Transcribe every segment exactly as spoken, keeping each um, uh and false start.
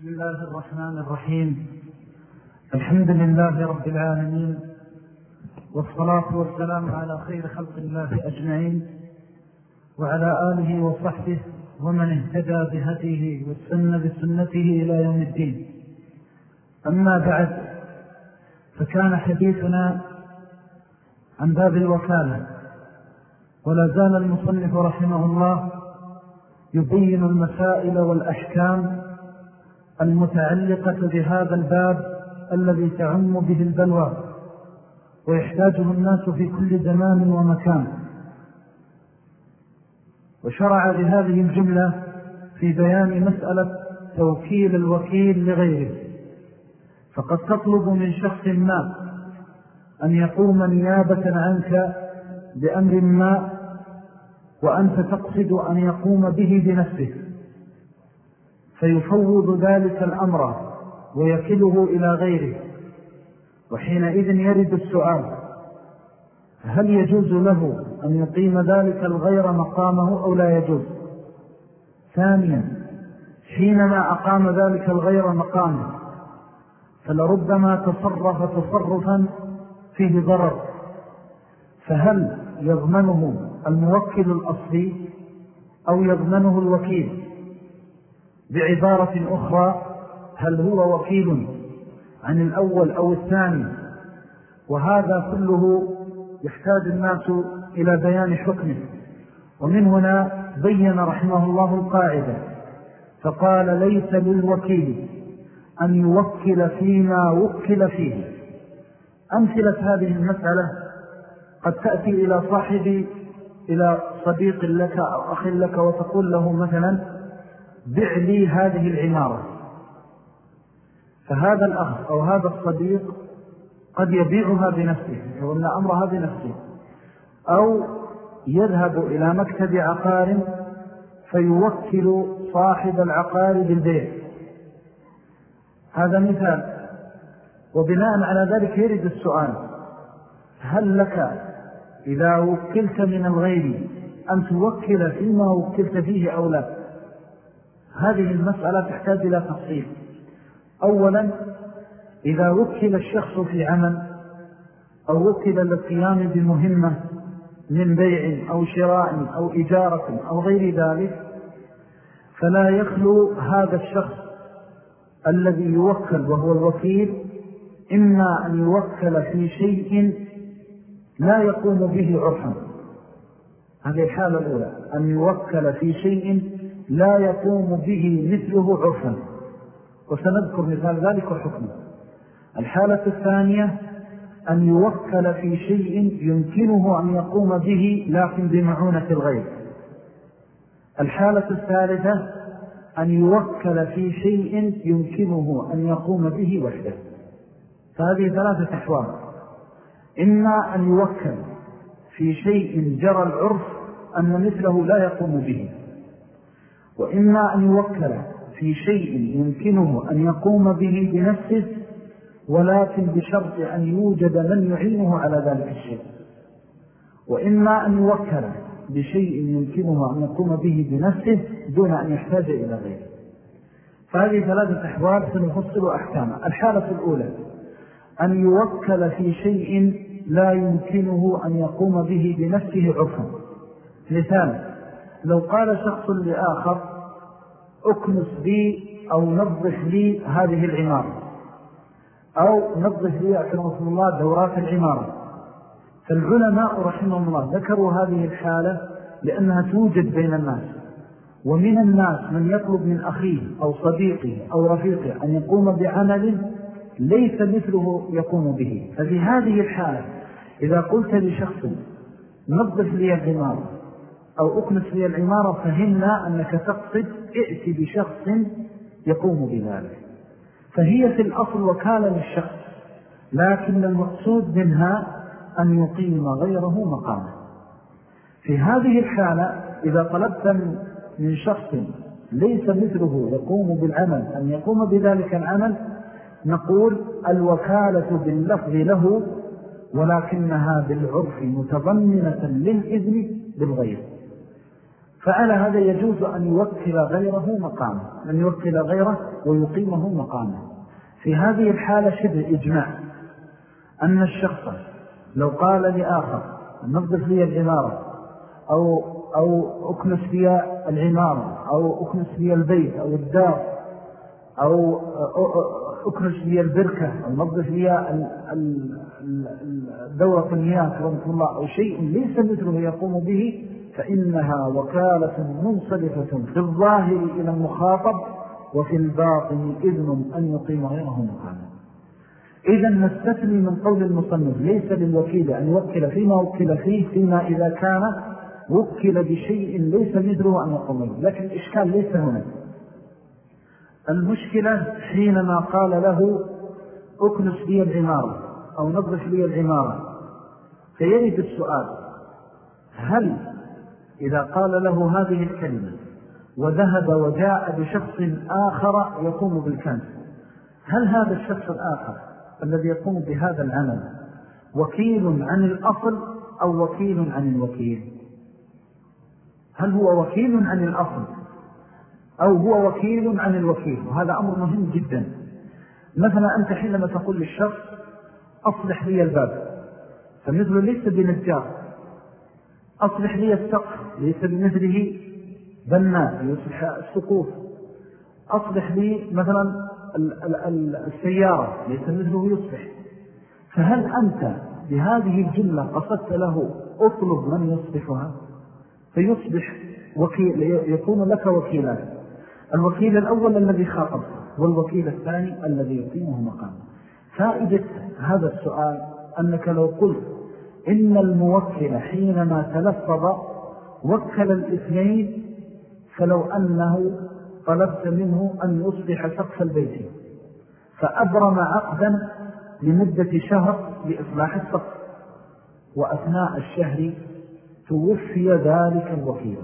بسم الله الرحمن الرحيم. الحمد لله رب العالمين، والصلاة والسلام على خير خلق الله أجمعين، وعلى آله وصحبه ومن اهتدى بهديه والسنة بسنته إلى يوم الدين. أما بعد، فكان حديثنا عن باب الوكالة، ولا زال المصنف رحمه الله يبين المسائل والأحكام المتعلقة بهذا الباب الذي تعم به البلوى ويحتاجه الناس في كل زمان ومكان. وشرع بهذه الجملة في بيان مسألة توكيل الوكيل لغيره. فقد تطلب من شخص ما أن يقوم نيابة عنك بأمر ما، وأنت تقصد أن يقوم به بنفسه، فيفوض ذلك الأمر ويكله إلى غيره. وحينئذ يرد السؤال: هل يجوز له أن يقيم ذلك الغير مقامه أو لا يجوز؟ ثانيا، حينما أقام ذلك الغير مقامه فلربما تصرف تصرفا فيه ضرر، فهل يضمنه الموكل الأصلي أو يضمنه الوكيل؟ بعبارة أخرى، هل هو وكيل عن الأول أو الثاني؟ وهذا كله يحتاج الناس إلى بيان حكمه. ومن هنا بين رحمه الله القاعدة فقال: ليس للوكيل أن يوكل فيما وكل فيه. أمثلة هذه المسألة قد تأتي إلى صاحب إلى صديق لك أو أخ لك وتقول له مثلا: بع لي هذه العمارة. فهذا الأخ أو هذا الصديق قد يبيعها بنفسه وأن أمرها بنفسه، أو يذهب إلى مكتب عقار فيوكل صاحب العقار بالبيع. هذا مثال. وبناء على ذلك يرد السؤال: هل لك إذا وكلت من الغير أن توكل فيما وكلت فيه أو لا؟ هذه المسألة تحتاج إلى تفصيل. أولا، إذا وكل الشخص في عمل أو وكل للقيام بمهمة من بيع أو شراء أو إجارة أو غير ذلك، فلا يخلو هذا الشخص الذي يوكل وهو الوكيل إما أن يوكل في شيء لا يقوم به عرفا. هذه الحالة الأولى، أن يوكل في شيء لا يقوم به مثله عرفا، وسنذكر مثال ذلك وحكمه. الحالة الثانية، أن يوكل في شيء يمكنه أن يقوم به لكن بمعونة الغير. الحالة الثالثة، أن يوكل في شيء يمكنه أن يقوم به وحده. فهذه ثلاثة أحوال: إما أن يوكل في شيء جرى العرف أن مثله لا يقوم به، وإما أن يوكل في شيء يمكنه أن يقوم به بنفسه ولكن بشرط أن يوجد من يعينه على ذلك الشيء، وإما أن يوكل بشيء يمكنه أن يقوم به بنفسه دون أن يحتاج إلى غيره. فهذه ثلاثة أحوال سنفصل أحكامها. الحالة الأولى، أن يوكل في شيء لا يمكنه أن يقوم به بنفسه عرفا. مثال: لو قال شخص لآخر: أكنس لي أو نظف لي هذه العمارة، أو نظف لي أكرمكم الله دورات العمارة. فالعلماء رحمهم الله ذكروا هذه الحالة لأنها توجد بين الناس، ومن الناس من يطلب من أخيه أو صديقه أو رفيقه أن يقوم بعمل ليس مثله يقوم به. ففي هذه الحالة إذا قلت لشخص: نظف لي العمارة أو أكنس لي العمارة، فهمنا أنك تقصد ائتي بشخص يقوم بذلك. فهي في الأصل وكالة للشخص، لكن المقصود منها أن يقيم غيره مقامه. في هذه الحالة إذا طلبت من شخص ليس مثله يقوم بالعمل أن يقوم بذلك العمل، نقول: الوكالة باللفظ له، ولكنها بالعرف متضمنة للإذن بالغير. فعلى هذا يجوز أن يوكل غيره مقامه، أن يوكل غيره ويقيمه مقامه. في هذه الحالة شبه إجماع أن الشخص لو قال لآخر نظف لي العمارة أو, أو أكنس لي العمارة أو أكنس لي البيت أو الدار أو أكنس لي البركة أو نظف لي دورة المياه رحمة الله أو شيء ليس مثله يقوم به، فإنها وكالة منصرفة في الظاهر إلى المخاطب وفي الباطن إذن أن يقيم غيره مقاما. إذن نستثني من قول المصنف ليس للوكيل أن يوكل فيما وكل فيه فيما إذا كان وكل بشيء ليس مثله أن يقوم به. لكن الإشكال ليس هنا، المشكلة حينما قال له أكنس لي العمارة أو نظف لي العمارة، فيرد السؤال: هل إذا قال له هذه الكلمة وذهب وجاء بشخص آخر يقوم بالكنس، هل هذا الشخص الآخر الذي يقوم بهذا العمل وكيل عن الأصل أو وكيل عن الوكيل؟ هل هو وكيل عن الأصل أو هو وكيل عن الوكيل؟ وهذا أمر مهم جدا. مثلا أنت حينما تقول للشخص أصلح لي الباب، فمثله ليس بنجار، أصلح لي السقف ليس بمثله بناء يصلح السقوف، أصلح لي مثلا السيارة ليس مثله يصلح. فهل أنت بهذه الجملة قصدت له أطلب من يصلحها؟ فيصبح وكيل، يكون لك وكيلان: الوكيل الأول الذي خاطب، والوكيل الثاني الذي يقيمه مقامه. فائدة هذا السؤال أنك لو قلت إن الموكل حينما تلفظ وكل الاثنين، فلو أنه طلبت منه أن يصلح سقف البيت فأبرم عقدا لمدة شهر لإصلاح السقف، وأثناء الشهر توفي ذلك الوكيل،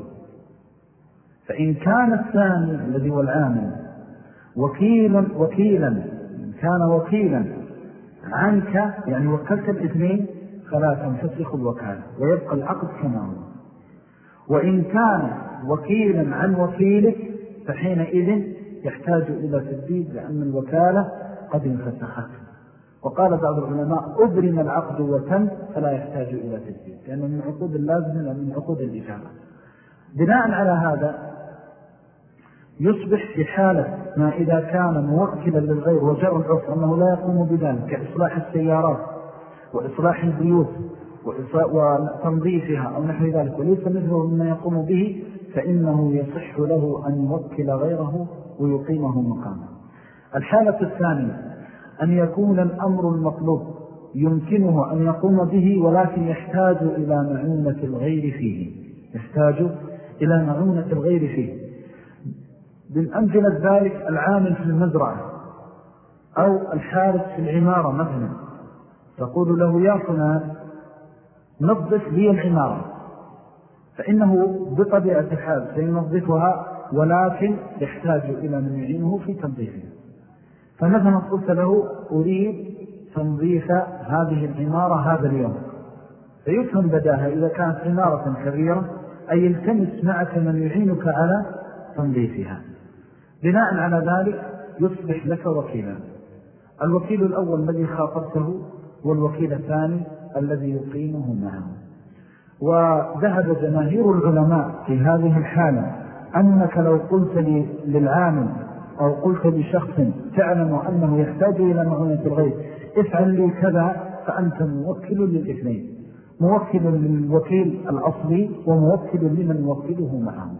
فإن كان الثاني الذي هو العامل وكيلا وكيلا كان وكيلا عنك، يعني وكلت الاثنين، فلا تنفسخ الوكالة ويبقى العقد كما هو. وإن كان وكيلا عن وكيلك فحينئذ يحتاج إلى تجديد، لأن الوكالة قد انفسخت. وقال بعض العلماء أبرم العقد وتم فلا يحتاج إلى تجديد، لأنه من عقود اللازم من عقود الإجابة. بناء على هذا يصبح في حالة ما إذا كان موكلا للغير وجرى العرف أنه لا يقوم بذلك كإصلاح السيارات وإصلاح البيوت وتنظيفها أو نحو ذلك وليس مثله مما يقوم به، فإنه يصح له أن يوكل غيره ويقيمه مقامه. الحالة الثانية أن يكون الأمر المطلوب يمكنه أن يقوم به ولكن يحتاج إلى معونة الغير فيه، يحتاج إلى معونة الغير فيه. من أمثلة ذلك العامل في المزرعة أو الحارس في العمارة مثلا، تقول له يا فلان نظف لي العمارة، فإنه بطبيعة الحال سينظفها ولكن يحتاج إلى من يعينه في تنظيفها. فمثلا قلت له أريد تنظيف هذه العمارة هذا اليوم، فيفهم بداها إذا كانت عمارة كبيرة أي يلتمس معك من يعينك على تنظيفها. بناء على ذلك يصبح لك وكيلا: الوكيل الأول الذي خاطبته، والوكيل الثاني الذي يقيمه معه. وذهب جماهير العلماء في هذه الحالة أنك لو قلت للعامل أو قلت لشخص تعلم أنه يحتاج إلى معونة الغير افعل لي كذا، فأنت موكل للاثنين، موكل للوكيل الأصلي وموكل لمن يوكله معه.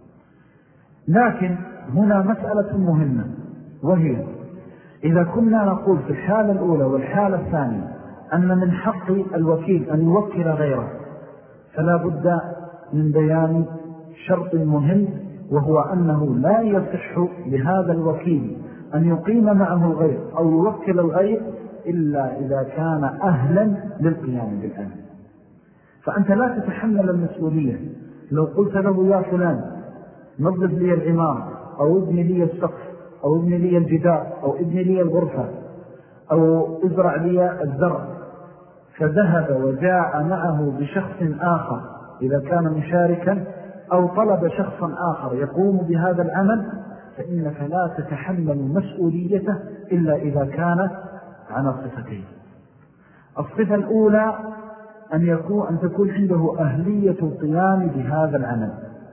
لكن هنا مسألة مهمة، وهي إذا كنا نقول في الحالة الأولى والحالة الثانية أن من حق الوكيل أن يوكل غيره، فلا بد من بيان شرط مهم، وهو أنه لا يصح لهذا الوكيل أن يقيم معه الغير أو يوكل الغير إلا إذا كان أهلا للقيام بالأمر. فأنت لا تتحمل المسؤولية لو قلت له يا فلان نظف لي العمارة أو ابني لي السقف أو ابني لي الجدار أو ابني لي الغرفة أو ازرع لي الزرع، فذهب وجاء معه بشخص آخر إذا كان مشاركا، أو طلب شخصا آخر يقوم بهذا العمل فإنك لا تتحمل مسؤوليته إلا إذا كان على صفتين. الصفة الأولى أن, يكون أن تكون عنده أهلية القيام بهذا العمل.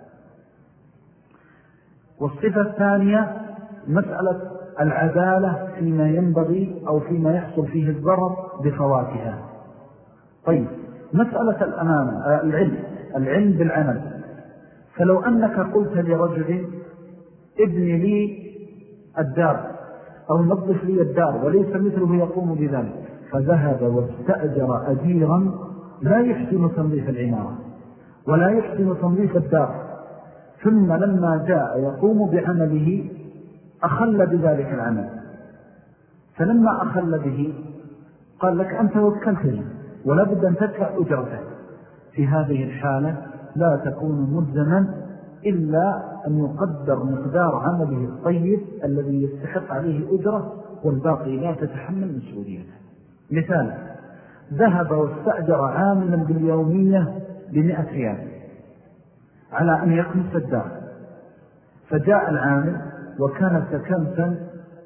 والصفة الثانية مسألة العدالة فيما ينبغي أو فيما يحصل فيه الضرر بفواتها. طيب، مسألة الأمانة العلم العلم بالعمل. فلو أنك قلت لرجل ابني لي الدار أو نظف لي الدار وليس مثله يقوم بذلك، فذهب واستأجر أجيرا لا يحسن تنظيف العمارة ولا يحسن تنظيف الدار، ثم لما جاء يقوم بعمله أخل بذلك العمل، فلما أخل به قال لك أنت وكلتني ولا بد أن تدفع أجرته. في هذه الحالة لا تكون ملزما إلا أن يقدر مقدار عمله الطيب الذي يستحق عليه أجرة، والباقي لا تتحمل مسؤوليته. مثال: ذهب واستأجر عاملا باليومية بمئة ريال على أن يكنس الدار، فجاء العامل وكان كنسا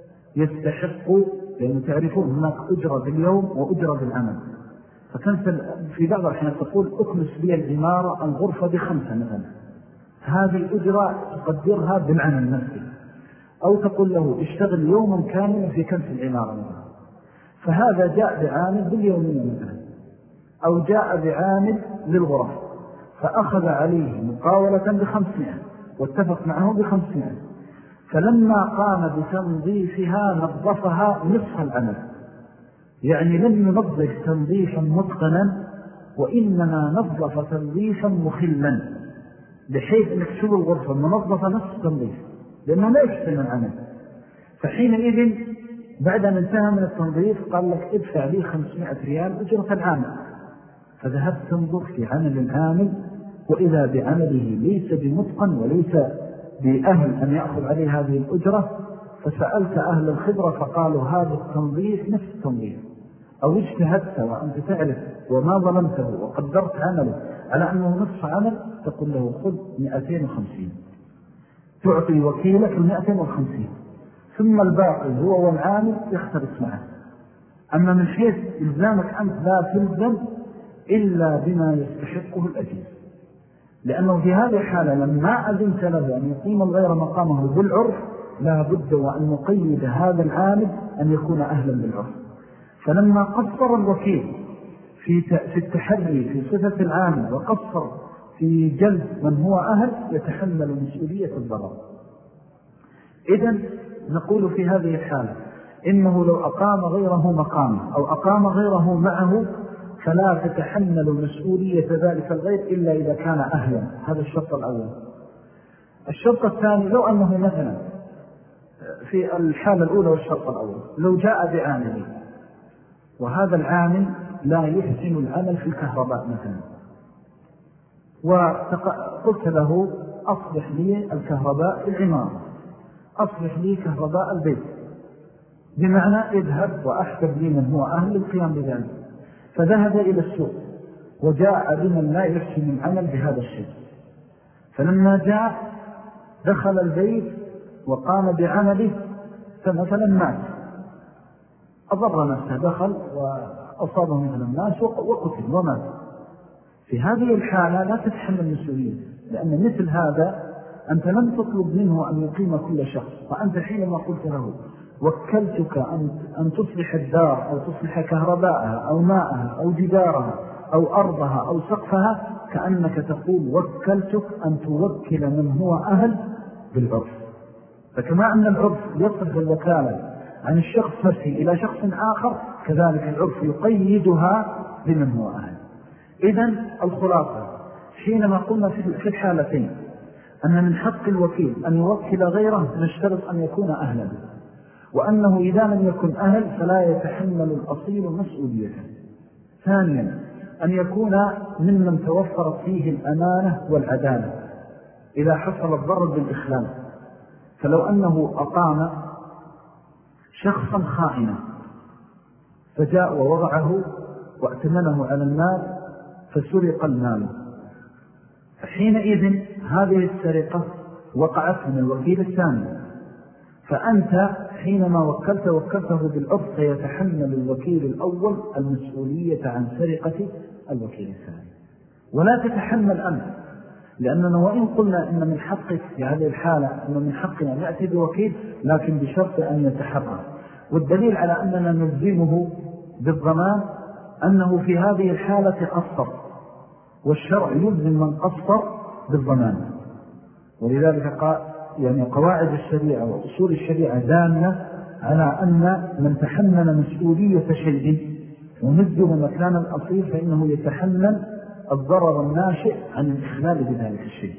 يستحق، لأنه تعرفون هناك أجرة باليوم وأجرة بالعمل، فكنس في بعض الأحيان تقول أكنس لي العمارة الغرفة بخمسة مثلا، هذه الأجرة تقدرها بالعمل نفسه، أو تقول له اشتغل يوما كاملا في كنس العمارة مثلا. فهذا جاء بعامل باليومية مثلا، أو جاء بعامل للغرف فأخذ عليه مقاولة بخمسمائة واتفق معه بخمسمائة، فلما قام بتنظيفها نظفها نصف العمل، يعني لم ينظف تنظيفا متقنا وإنما نظف تنظيفا مخلا، بحيث أنك تشوف الغرفة منظفة نصف تنظيف لأنه لا يحسن العمل. فحينئذ بعد أن انتهى من التنظيف قال لك ادفع لي خمسمائة ريال أجرة العامل، فذهبت تنظر في عمل العامل وإذا بعمله ليس بمتقن وليس بأهل أن يأخذ عليه هذه الأجرة، فسألت أهل الخبرة فقالوا هذا التنظيف نفس التنظيف، أو اجتهدت وأنت تعرف وما ظلمته وقدرت عمله على أنه نصف عمل، تقول له خذ مئتين وخمسين، تعطي وكيلك المئتين وخمسين، ثم الباقي هو والعامل يختلط معه. أما من حيث إلزامك أنت لا تلزم إلا بما يستحقه الأجير، لأنه في هذه الحالة لما أذنت له أن يقيم الغير مقامه بالعرف لا بد وأن نقيد هذا العامل أن يكون أهلا بالعرف. فلما قصر الوكيل في في التحري في صفة العامل وقصر في جلد من هو أهل يتحمل مسؤولية الضرر. إذن نقول في هذه الحالة إنه لو أقام غيره مقامه أو أقام غيره معه فلا تتحمل مسؤولية ذلك الغير إلا إذا كان أهلا. هذا الشرط الأول. الشرط الثاني لو أنه مثلا في الحالة الأولى والشرط الأول لو جاء بعامل وهذا العامل لا يحسن العمل في الكهرباء مثلا، وقلت له أصلح لي الكهرباء العمارة، أصلح لي كهرباء البيت، بمعنى اذهب وأحسب لي من هو أهل القيام بذلك. فذهب إلى السوق وجاء بمن لا يحسن العمل بهذا الشيء، فلما جاء دخل البيت وقام بعمله فمثلا مات، أضر نفسه، دخل وأصابه مثل الناس وقتل ومات. في هذه الحالة لا تتحمل مسؤولية، لأن مثل هذا أنت لم تطلب منه أن يقيم كل شخص، وأنت حينما قلت له وكلتك أن تصلح الدار أو تصلح كهرباءها أو ماءها أو جدارها أو أرضها أو سقفها، كأنك تقول وكلتك أن توكل من هو أهل بالعرف. فكما أن العرف يصرف الوكالة عن الشخص نفسه إلى شخص آخر، كذلك العرف يقيدها بمن هو أهل. إذن الخلاصة حينما قلنا في الحالتين أن من حق الوكيل أن يوكل غيره نشترط أن يكون أهلا، وأنه إذا لم يكن أهل فلا يتحمل الأصيل مسؤوليته. ثانيا أن يكون ممن توفرت فيه الأمانة والعدالة إذا حصل الضرر بالإخلال. فلو أنه أقام شخصا خائنا فجاء ووضعه وأتمنه على المال فسرق المال، حينئذ هذه السرقة وقعت من الوكيل الثاني، فأنت حينما وكلت وكلته بالعرض سيتحمل الوكيل الأول المسؤولية عن سرقة الوكيل الثاني، ولا تتحمل أنت، لأننا وإن قلنا إن من حقك في هذه الحالة إن من حقنا أن يأتي بوكيل، لكن بشرط أن يتحرى. والدليل على أننا نلزمه بالضمان أنه في هذه الحالة قصر، والشرع يلزم من قصر بالضمان. ولذلك قال يعني قواعد الشريعة وأصول الشريعة دالة على أن من تحمل مسؤولية شيء ونزل مكان الأصيل فإنه يتحمل الضرر الناشئ عن الإخلال بذلك الشيء.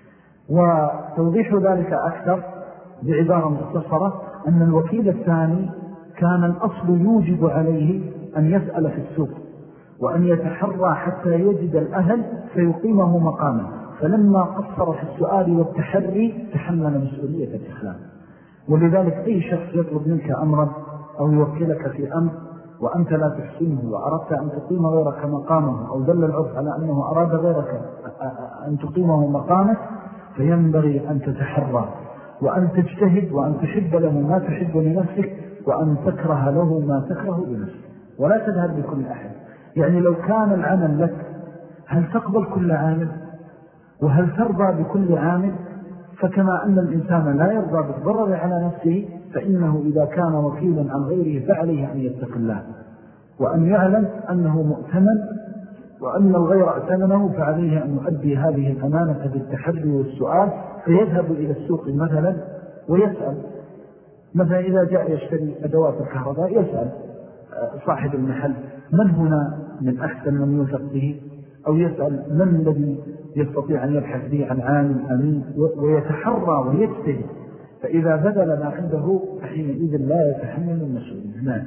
وتوضيح ذلك أكثر بعبارة مختصرة أن الوكيل الثاني كان الأصل يوجب عليه أن يسأل في السوق وأن يتحرى حتى يجد الأهل فيقيمه مقامه، فلما قصر في السؤال والتحري تحمل مسؤولية الإخلال. ولذلك أي شخص يطلب منك أمرا أو يوكلك في أمر وأنت لا تحسنه وأردت أن تقيم غيرك مقامه أو دل العرف على أنه أراد غيرك أن تقيمه مقامك، فينبغي أن تتحرى وأن تجتهد وأن تحب له ما تحب لنفسك وأن تكره له ما تكره لنفسك، ولا تذهب لكل أحد. يعني لو كان العمل لك هل تقبل كل عامل وهل ترضى بكل عامل؟ فكما أن الإنسان لا يرضى بالضرر على نفسه، فإنه إذا كان وكيلا عن غيره فعليه أن يتق الله وأن يعلم أنه مؤتمن وأن الغير أؤتمنه، فعليه أن يؤدي هذه الأمانة بالتحري والسؤال، فيذهب إلى السوق مثلا ويسأل. مثلا إذا جاء يشتري أدوات الكهرباء يسأل صاحب المحل من هنا من أحسن من يوثق به، أو يسأل من الذي يستطيع أن يبحث به عن عالم أمين، ويتحرى ويجتهد، فإذا بذل ما عنده فحينئذ لا يتحمل المسؤولية. نعم.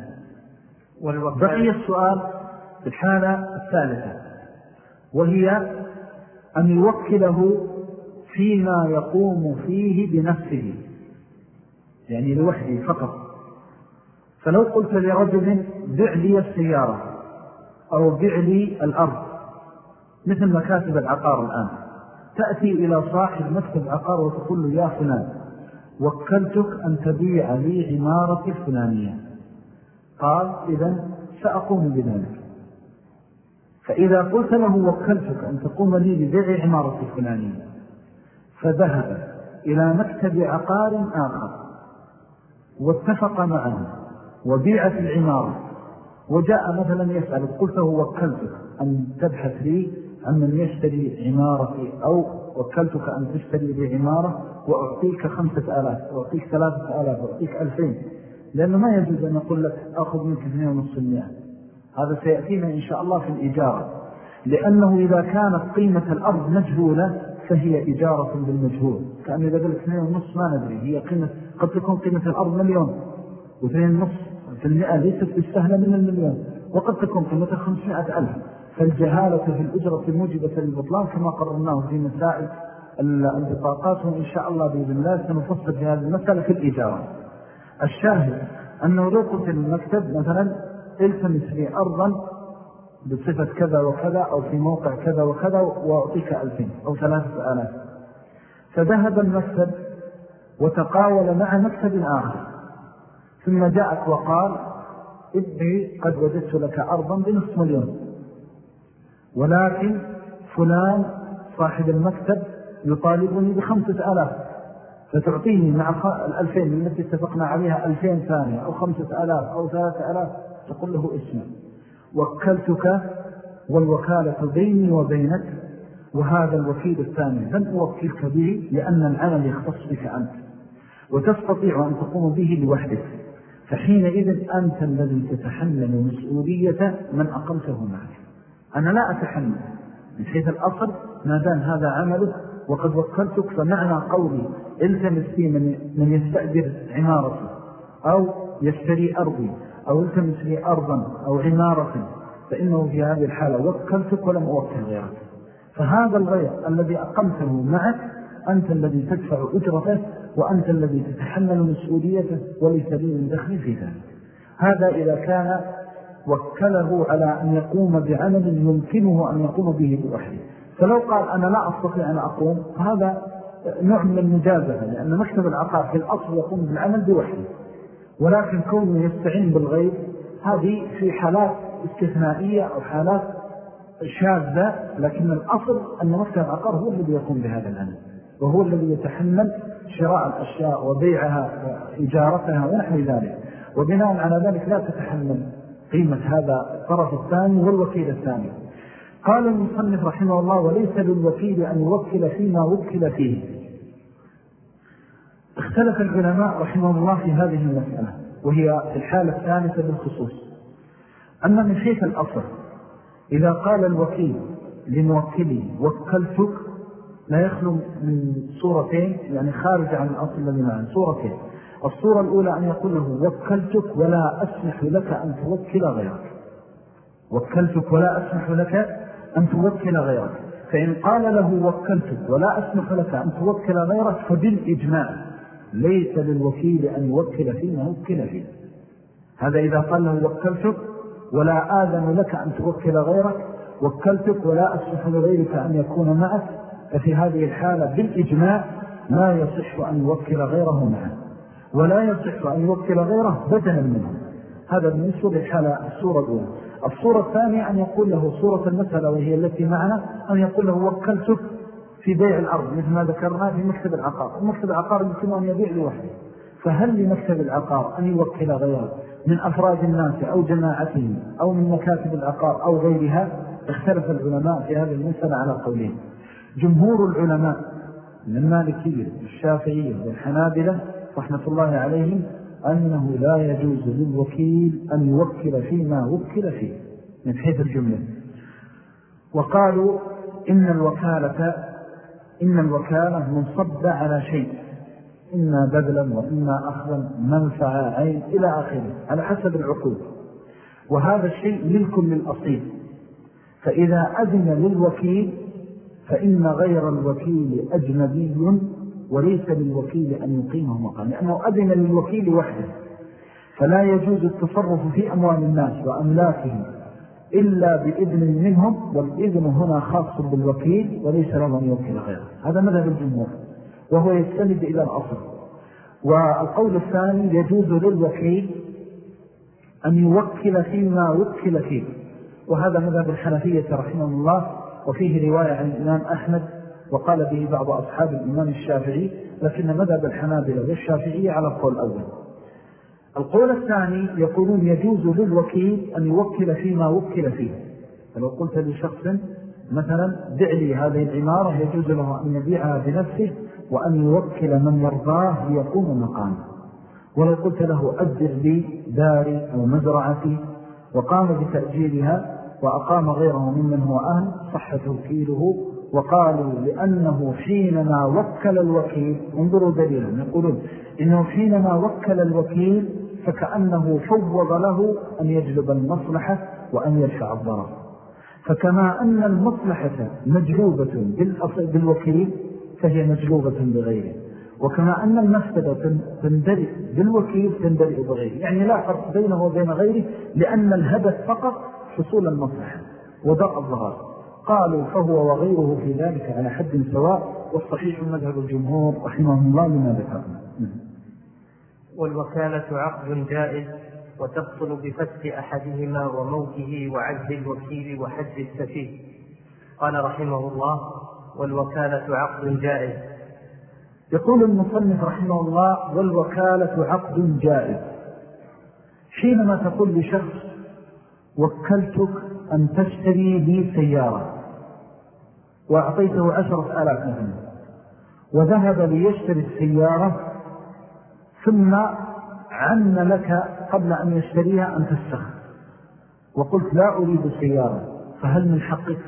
بقي السؤال في الحالة الثالثة، وهي أن يوكله فيما يقوم فيه بنفسه، يعني لوحده فقط. فلو قلت لرجل بع لي السيارة أو بع لي الأرض مثل مكاتب العقار الآن، تأتي إلى صاحب مكتب عقار وتقول له يا فلان وكلتك أن تبيع لي عمارة الفلانية، قال إذن سأقوم بذلك. فإذا قلت له وكلتك أن تقوم لي ببيع عمارة الفلانية، فذهب إلى مكتب عقار آخر واتفق معه وبيعت العمارة، وجاء مثلا يسأل، قلت له وكلتك أن تبحث لي عن من يشتري عمارتي، أو وكلتك أن تشتري لي عمارة وأعطيك خمسة آلاف وأعطيك ثلاثة آلاف وأعطيك ألفين، لأنه ما يجوز أن أقول لك أخذ منك اثنين ونصف المئة. هذا سيأتينا إن شاء الله في الإجارة، لأنه إذا كانت قيمة الأرض مجهولة فهي إجارة بالمجهول. كأن إذا قلت اثنين ونصف ما ندري، هي قيمة قد تكون قيمة الأرض مليون واثنين ونصف في المئة ليست بالسهلة من المليون، وقد تكون قيمتها خمسمائة ألف. فالجهالة في الأجرة موجبة للبطلان كما قررناه في مسائل البطاقات، وإن شاء الله بإذن الله سنفصل في هذه المسألة في الإجارة. الشاهد أنه لو قلت للمكتب مثلا التمس لي أرضا بصفة كذا وكذا أو في موقع كذا وكذا وأعطيك ألفين أو ثلاثة آلاف، فذهب المكتب وتقاول مع مكتب آخر، ثم جاءت وقال ابني قد وجدت لك أرضا بنصف مليون، ولكن فلان صاحب المكتب يطالبني بخمسة آلاف، فتعطيني مع الألفين التي اتفقنا عليها ألفين ثانية أو خمسة آلاف أو ثلاثة آلاف، تقول له اسمه وكلتك والوكالة بيني وبينك، وهذا الوكيل الثاني لن أوكلك به لأن العمل يختص بك أنت وتستطيع أن تقوم به لوحدك، فحينئذ أنت الذي تتحمل مسؤولية من أقمته معك. أنا لا أتحمل من حيث الأصل ما دام هذا عملك وقد وكلتك، فمعنى قولي التمس لي من, من يستأجر عمارتي أو يشتري أرضي أو التمس لي أرضا أو عمارة، فإنه في هذه الحالة وكلتك ولم أوكل غيرك. فهذا الغير الذي أقمته معك أنت الذي تدفع أجرته وأنت الذي تتحمل مسؤوليته وليس لي من دخل في ذلك. هذا إذا كان وكله على أن يقوم بعمل يمكنه أن يقوم به بوحده. فلو قال أنا لا أستطيع أن أقوم فهذا نوع من المجازفة، لأن مكتب العقار في الأصل يقوم بالعمل بوحده، ولكن كونه يستعين بالغير هذه في حالات استثنائية أو حالات شاذة، لكن الأصل أن مكتب العقار هو الذي يقوم بهذا العمل، وهو الذي يتحمل شراء الأشياء وبيعها وإجارتها ونحو ذلك، وبناء على ذلك لا تتحمل قيمة هذا الطرف الثاني والوكيل الثاني. قال المصنف رحمه الله: وليس للوكيل أن يوكل فيما وكل فيه. اختلف العلماء رحمه الله في هذه المسألة، وهي في الحالة الثالثة بالخصوص. أما من حيث الأصل إذا قال الوكيل لموكلي وكلتك لا يخلو من صورتين، يعني خارج عن الأصل الذي معنا، صورتين. الصورة الأولى أن يقول له وكلتك ولا أسمح لك أن توكل غيرك، وكلتك ولا أسمح لك أن توكل غيرك. فإن قال له وكلتك ولا أسمح لك أن توكل غيرك فبالإجماع ليس للوكيل أن يوكل فيما وكل فيه. هذا إذا قال له وكلتك ولا آذن لك أن توكل غيرك، وكلتك ولا أسمح لغيرك أن يكون معك، ففي هذه الحالة بالإجماع لا يصح أن يوكل غيره معه، ولا يصح أن يوكل غيره بدلا منه. هذا بالنسبة للحالة الصورة الأولى. الصورة الثانية أن يقول له صورة المسألة وهي التي معنا، أن يقول له وكلتك في بيع الأرض مثل ما ذكرنا في مكتب العقار. مكتب العقار يمكن أن يبيع لوحده، فهل لمكتب العقار أن يوكل غيره من أفراد الناس أو جماعتهم أو من مكاتب العقار أو غيرها؟ اختلف العلماء في هذه المسألة على قولين. جمهور العلماء من المالكية والشافعية والحنابلة رحمة الله عليهم أنه لا يجوز للوكيل أن يوكل فيما وكل فيه من حيث الجملة، وقالوا إن الوكالة إن الوكالة منصبة على شيء، إما بذلا وإما أخذا منفعة عين إلى آخره على حسب العقود، وهذا الشيء ملك للأصيل. فإذا أذن للوكيل فإن غير الوكيل أجنبي وليس للوكيل أن يقيمه مقام، لأنه أذن للوكيل وحده، فلا يجوز التصرف في أموال الناس وأملاكهم إلا بإذن منهم، والإذن هنا خاص بالوكيل وليس له أن يوكل غيره. هذا مذهب الجمهور وهو يستند إلى الأصل. والقول الثاني يجوز للوكيل أن يوكل فيما وكل فيه، وهذا مذهب الحنفية رحمه الله، وفيه رواية عن الإمام أحمد وقال به بعض أصحاب الإمام الشافعي، لكن مذهب الحنابلة والشافعية على القول الأول. القول الثاني يقولون يجوز للوكيل أن يوكل فيما وكل فيه. فلو قلت لشخص مثلا بع لي هذه العمارة يجوز له أن يبيعها بنفسه وأن يوكل من يرضاه ليقوم مقامه. ولو قلت له أجر لي داري أو مزرعتي وقام بتأجيرها وأقام غيره ممن هو أهل صح توكيله. وقالوا لأنه حينما وكل الوكيل، انظروا دليلا، يقولون إنه حينما وكل الوكيل فكأنه فوض له أن يجلب المصلحة وأن يدفع الضرر. فكما أن المصلحة مجلوبة بالوكيل فهي مجلوبة بغيره، وكما أن المفسدة تندرئ بالوكيل تندرئ بغيره، يعني لا فرق بينه وبين غيره، لأن الهدف فقط حصول المصلحة ودرء الضرر. قالوا فهو وغيره في ذلك على حد سواء، والصحيح مذهب الجمهور رحمه الله لما ذكرنا. والوكالة عقد جائز وتبطل بفسخ أحدهما وموته وعجز الوكيل وحج السفيه. قال رحمه الله: والوكالة عقد جائز. يقول المصنف رحمه الله: والوكالة عقد جائز. حينما تقول لشخص وكلتك أن تشتري لي سيارة وأعطيته عشرة آلاف مثلا، وذهب ليشتري السيارة ثم عن لك قبل أن يشتريها أن تستخدم، وقلت لا أريد السيارة، فهل من حقك؟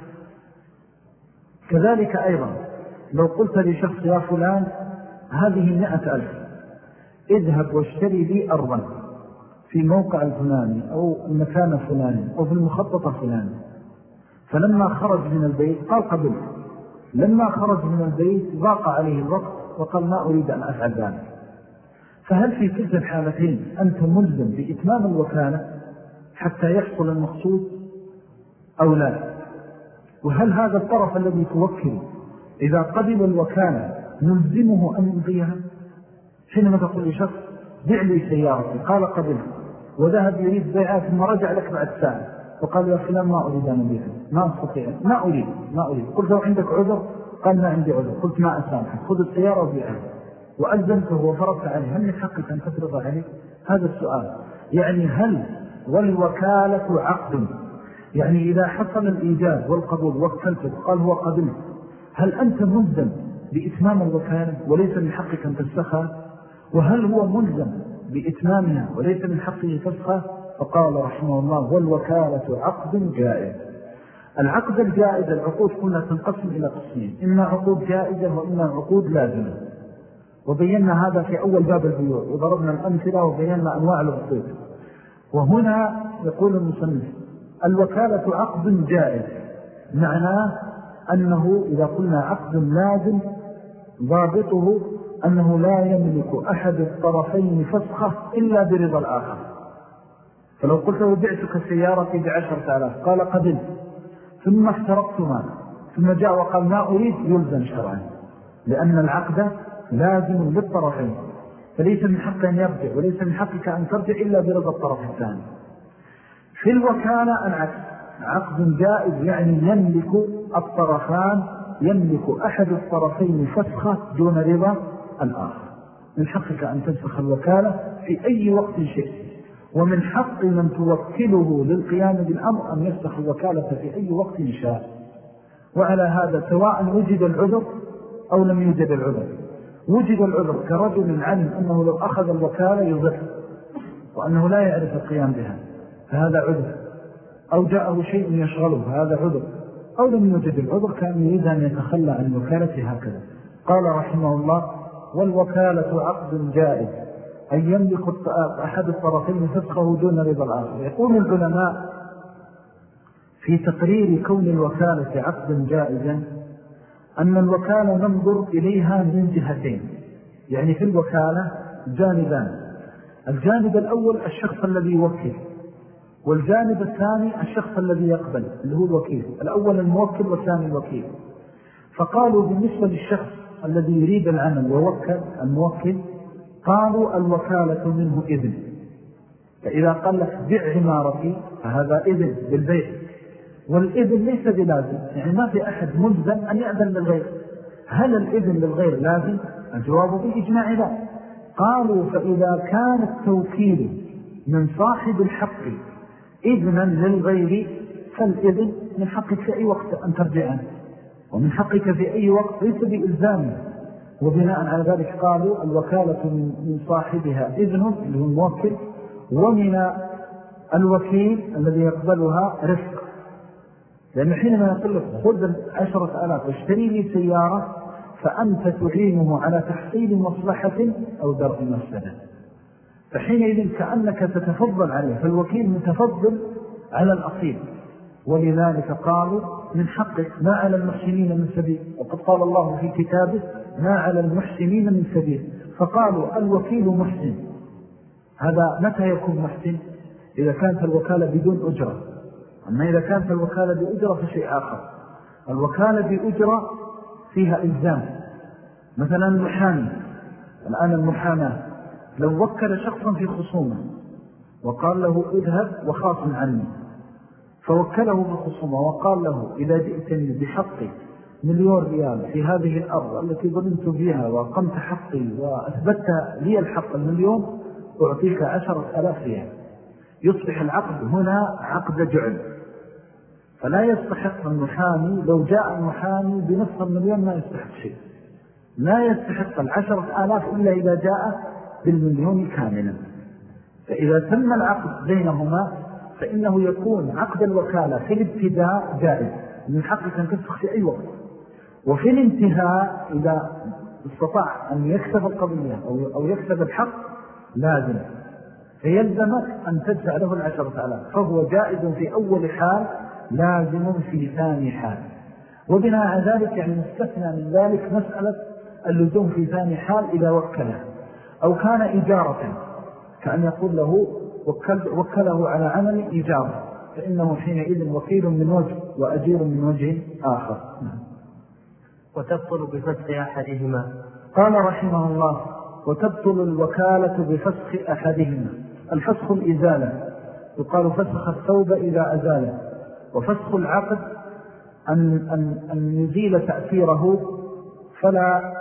كذلك أيضا لو قلت لشخص يا فلان هذه مئة ألف، اذهب واشتري لي أرضا في موقع الفلاني أو المكان الفلاني أو في المخطط الفلاني، فلما خرج من البيت قال قبل، لما خرج من البيت ضاق عليه الوقت وقال ما أريد أن أفعل ذلك. فهل في كلتا الحالتين أنت ملزم بإتمام الوكالة حتى يحصل المقصود أو لا؟ وهل هذا الطرف الذي توكل إذا قبل الوكالة نلزمه أن يمضيها؟ حينما تقول لشخص بيع لي سيارتي، قال قبل وذهب يريد بيعها ثم رجع لك بعد ساعة وقال يا فلان ما أريد أن أبيعها، ما أستطيع، ما أريد ما أريد قلت له عندك عذر؟ قال ما عندي عذر. قلت ما أسامحك، خذ السيارة وبيعها، وألزمته وفرضت عليه. هل من حقك أن تفرض عليه؟ هذا السؤال. يعني هل والوكالة عقد، يعني إذا حصل الإيجاب والقبول وكلته قال هو قبل، هل أنت ملزم بإتمام الوكالة وليس من حقك أن تفسخها؟ وهل هو ملزم بإتمامها وليس من حقه تفسخها؟ فقال رحمه الله والوكالة عقد جائز. العقد الجائز العقود كلها تنقسم إلى قسمين، إما عقود جائزة وإما عقود لازمة، وبينا هذا في أول باب البيوع وضربنا الأمثلة وبينا أنواع العقود. وهنا يقول المصنف الوكالة عقد جائز، معناه أنه إذا قلنا عقد لازم ضابطه أنه لا يملك أحد الطرفين فسخه إلا برضا الآخر. فلو قلت له بعتك سيارتي بعشرة آلاف قال قبل، ثم افترقت مال، ثم جاء وقال ما أريد، يلزم شرعا، لأن العقد لازم للطرفين، فليس من حق أن يرجع وليس من حقك أن ترجع إلا برضا الطرف الثاني. في الوكالة العكس، عقد جائز يعني يملك الطرفان، يملك أحد الطرفين فسخة دون رضا الآخر. من حقك أن تفسخ الوكالة في أي وقت شئت، ومن حق من توكله للقيام بالأمر أن يفسخ الوكالة في أي وقت شاء. وعلى هذا سواء وجد العذر أو لم يوجد العذر. وجد العذر كرجل علم أنه لو أخذ الوكالة يضر وأنه لا يعرف القيام بها فهذا عذر، أو جاءه شيء يشغله هذا عذر، أو لم يوجد العذر كان يريد أن يتخلى عن الوكالة هكذا. قال رحمه الله والوكالة عقد جائز أن يملك أحد الطرفين فسخه دون رضا الآخر. يقول العلماء في تقرير كون الوكالة عقد جائزا أن الوكالة ننظر إليها من جهتين، يعني في الوكالة جانبان، الجانب الأول الشخص الذي يوكل، والجانب الثاني الشخص الذي يقبل اللي هو الوكيل. الأول الموكل والثاني الوكيل. فقالوا بالنسبة للشخص الذي يريد العمل ووكل الموكل قالوا الوكالة منه إذن، فإذا قال لك بيع عمارتي فهذا إذن بالبيع، والإذن ليس بلازم، يعني ما في أحد ملزم أن يأذن للغير. هل الإذن للغير لازم؟ الجواب بإجماع ذلك. قالوا فإذا كان التوكيل من صاحب الحق إذنا للغير فالإذن من حقك في أي وقت أن ترجع عنه، ومن حقك في أي وقت ليس بإلزامه. وبناء على ذلك قالوا الوكالة من صاحبها إذن اللي هو الموكل، ومن الوكيل الذي يقبلها رفق. لأن حينما يقول لك خذ عشرة آلاف واشتري لي سيارة فأنت تعينه على تحصيل مصلحة أو درء مفسدة، فحينئذ كأنك تتفضل عليه، فالوكيل متفضل على الأصيل. ولذلك قالوا من حقك ما على المحسنين من سبيل، وقد قال الله في كتابه ما على المحسنين من سبيل، فقالوا الوكيل محسن. هذا متى يكون محسن؟ إذا كانت الوكالة بدون أجرة. أما إذا كانت الوكالة بأجرة فشيء آخر. الوكالة بأجرة فيها إلزام، مثلا المحامي الآن المحاماة لو وكل شخصا في خصومة وقال له اذهب وخاصم عني، فوكله بالخصومة وقال له إذا جئتني بحقي مليون ريال في هذه الأرض التي ظلمت فيها وقمت حقي وأثبت لي الحق المليون أعطيك عشرة ألاف ريال، يصبح العقد هنا عقد جعل. فلا يستحق المحامي لو جاء المحامي بنصف المليون ما يستحق شيء، لا يستحق العشرة آلاف إلا إذا جاء بالمليون كاملا. فإذا تم العقد بينهما فإنه يكون عقد الوكالة في الابتداء جائز من حقك أن تفسخ في أي وقت، وفي الانتهاء إذا استطاع أن يكسب القضية أو يكسب الحق لازم، فيلزمك أن تدفع له العشرة آلاف، فهو جائز في أول حال لازم في ثاني حال. وبناء على ذلك يعني نستثنى من ذلك مسألة اللزوم في ثاني حال إذا وكله أو كان إجارة، كأن يقول له وكل وكله على عمل إجارة فإنه حينئذ وكيل من وجه وأجير من وجه آخر. وتبطل بفسخ أحدهما. قال رحمه الله: وتبطل الوكالة بفسخ أحدهما. الفسخ الإزالة، يقال فسخ الثوب إذا أزاله. وفسخ العقد أن, أن, أن يزيل تأثيره فلا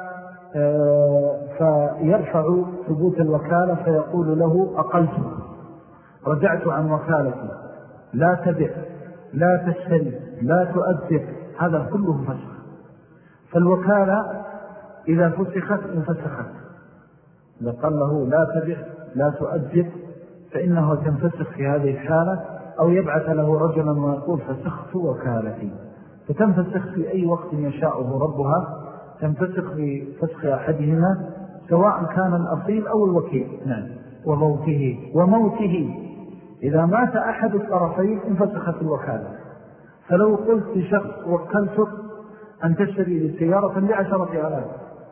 آه فيرفع ثبوت الوكالة فيقول له: أقلت، رجعت عن وكالتي، لا تبع، لا تشتري، لا تؤثر. هذا كله فسخ. فالوكالة إذا فسخت انفسخت. إذا قال له لا تبع لا تؤجر فإنه تنفسخ في هذه الحالة، أو يبعث له رجلا ويقول فسخت وكالتي، فتنفسخ في أي وقت يشاءه ربها، تنفسخ بفسخ أحدهما سواء كان الأصيل أو الوكيل. نعم. وموته وموته إذا مات أحد الطرفين انفسخت الوكالة. فلو قلت لشخص: وكلتك أن تشتري لي سيارة بعشرة آلاف،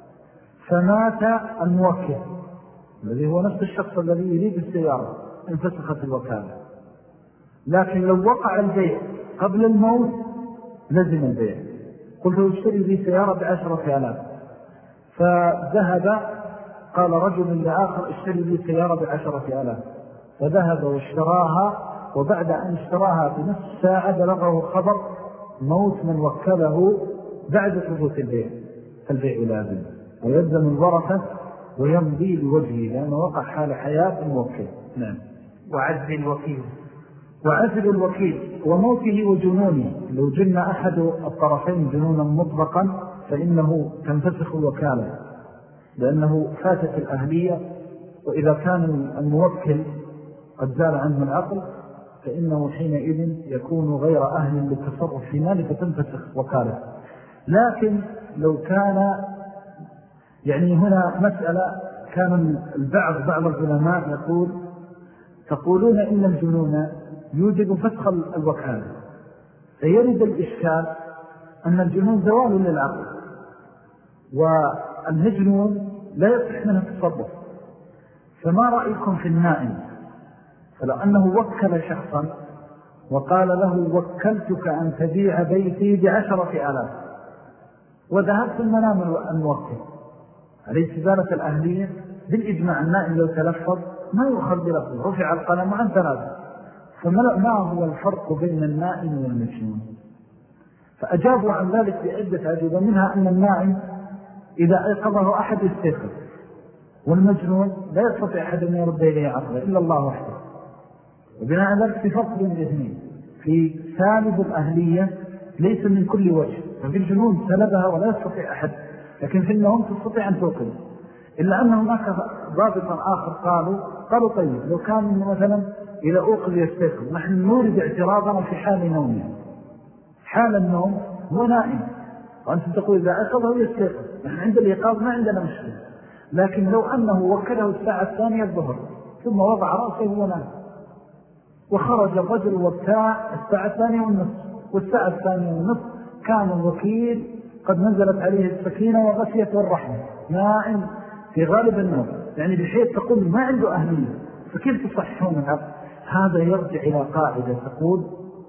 فمات الموكل الذي هو نفس الشخص الذي يريد السيارة، انفسخت الوكالة. لكن لو وقع البيع قبل الموت لزم البيع. قلت له: اشتري لي سيارة بعشرة آلاف، فذهب قال رجل لآخر: اشتري لي سيارة بعشرة آلاف، فذهب واشتراها، وبعد أن اشتراها بنصف ساعة بلغه خبر موت من وكله بعد ثبوت البيع، فالبيع لازم ويلزم الورثة ويمضي لوجهه لأنه وقع حال حياة الموكل. نعم. وعزل الوكيل. وعزل الوكيل وموته وجنونه. لو جن أحد الطرفين جنونا مطلقا فإنه تنفسخ الوكالة لأنه فاتت الأهلية، وإذا كان الموكل قد زال عنه العقل فإنه حينئذ يكون غير أهل للتصرف في ماله فتنفسخ وكالة. لكن لو كان يعني هنا مسألة، كان البعض بعض العلماء يقول: تقولون إن الجنون يوجد فسخ الوكالة، فيرد الإشكال أن الجنون زوال للعقل، والمجنون لا يصح منه التصرف. فما رأيكم في النائم؟ فلو أنه وكل شخصا وقال له: وكلتك أن تبيع بيتي بعشرة آلاف، وذهبت المنام الموكل، عليه سبالة الأهلية بالإجماع. النائم لو تلفظ ما يؤخذ بلفظه، رفع القلم عن ثلاثة. فما هو الفرق بين النائم والمجنون؟ فأجابوا عن ذلك بعدة أجوبة، منها أن النائم إذا أيقظه أحد يستيقظ، والمجنون لا يستطيع أحد أن يرد إليه عقله إلا الله وحده. وبناء ذلك في فرق بين الاثنين. في سالب الأهلية ليس من كل وجه، ففي الجنون سلبها ولا يستطيع أحد، لكن في النوم تستطيع أن توقظ. إلا أن هناك ضابطا آخر قالوا قالوا طيب لو كان مثلا إذا أوقظ يستيقظ، نحن نورد اعتراضنا في حال نومه. حال النوم هو نائم، وأنت تقول إذا أيقظه يستيقظ، نحن عند الإيقاظ ما عندنا مشكلة. لكن لو أنه وكله الساعة الثانية الظهر ثم وضع رأسه ونام، وخرج الرجل وابتاع الساعة الثانية والنصف، والساعة الثانية والنصف كان الوكيل قد نزلت عليه السكينة وغسيت والرحمة، نائم في غالب النوم، يعني بحيث تقول ما عنده أهلية، فكيف تصحون العقل؟ هذا يرجع إلى قاعدة تقول: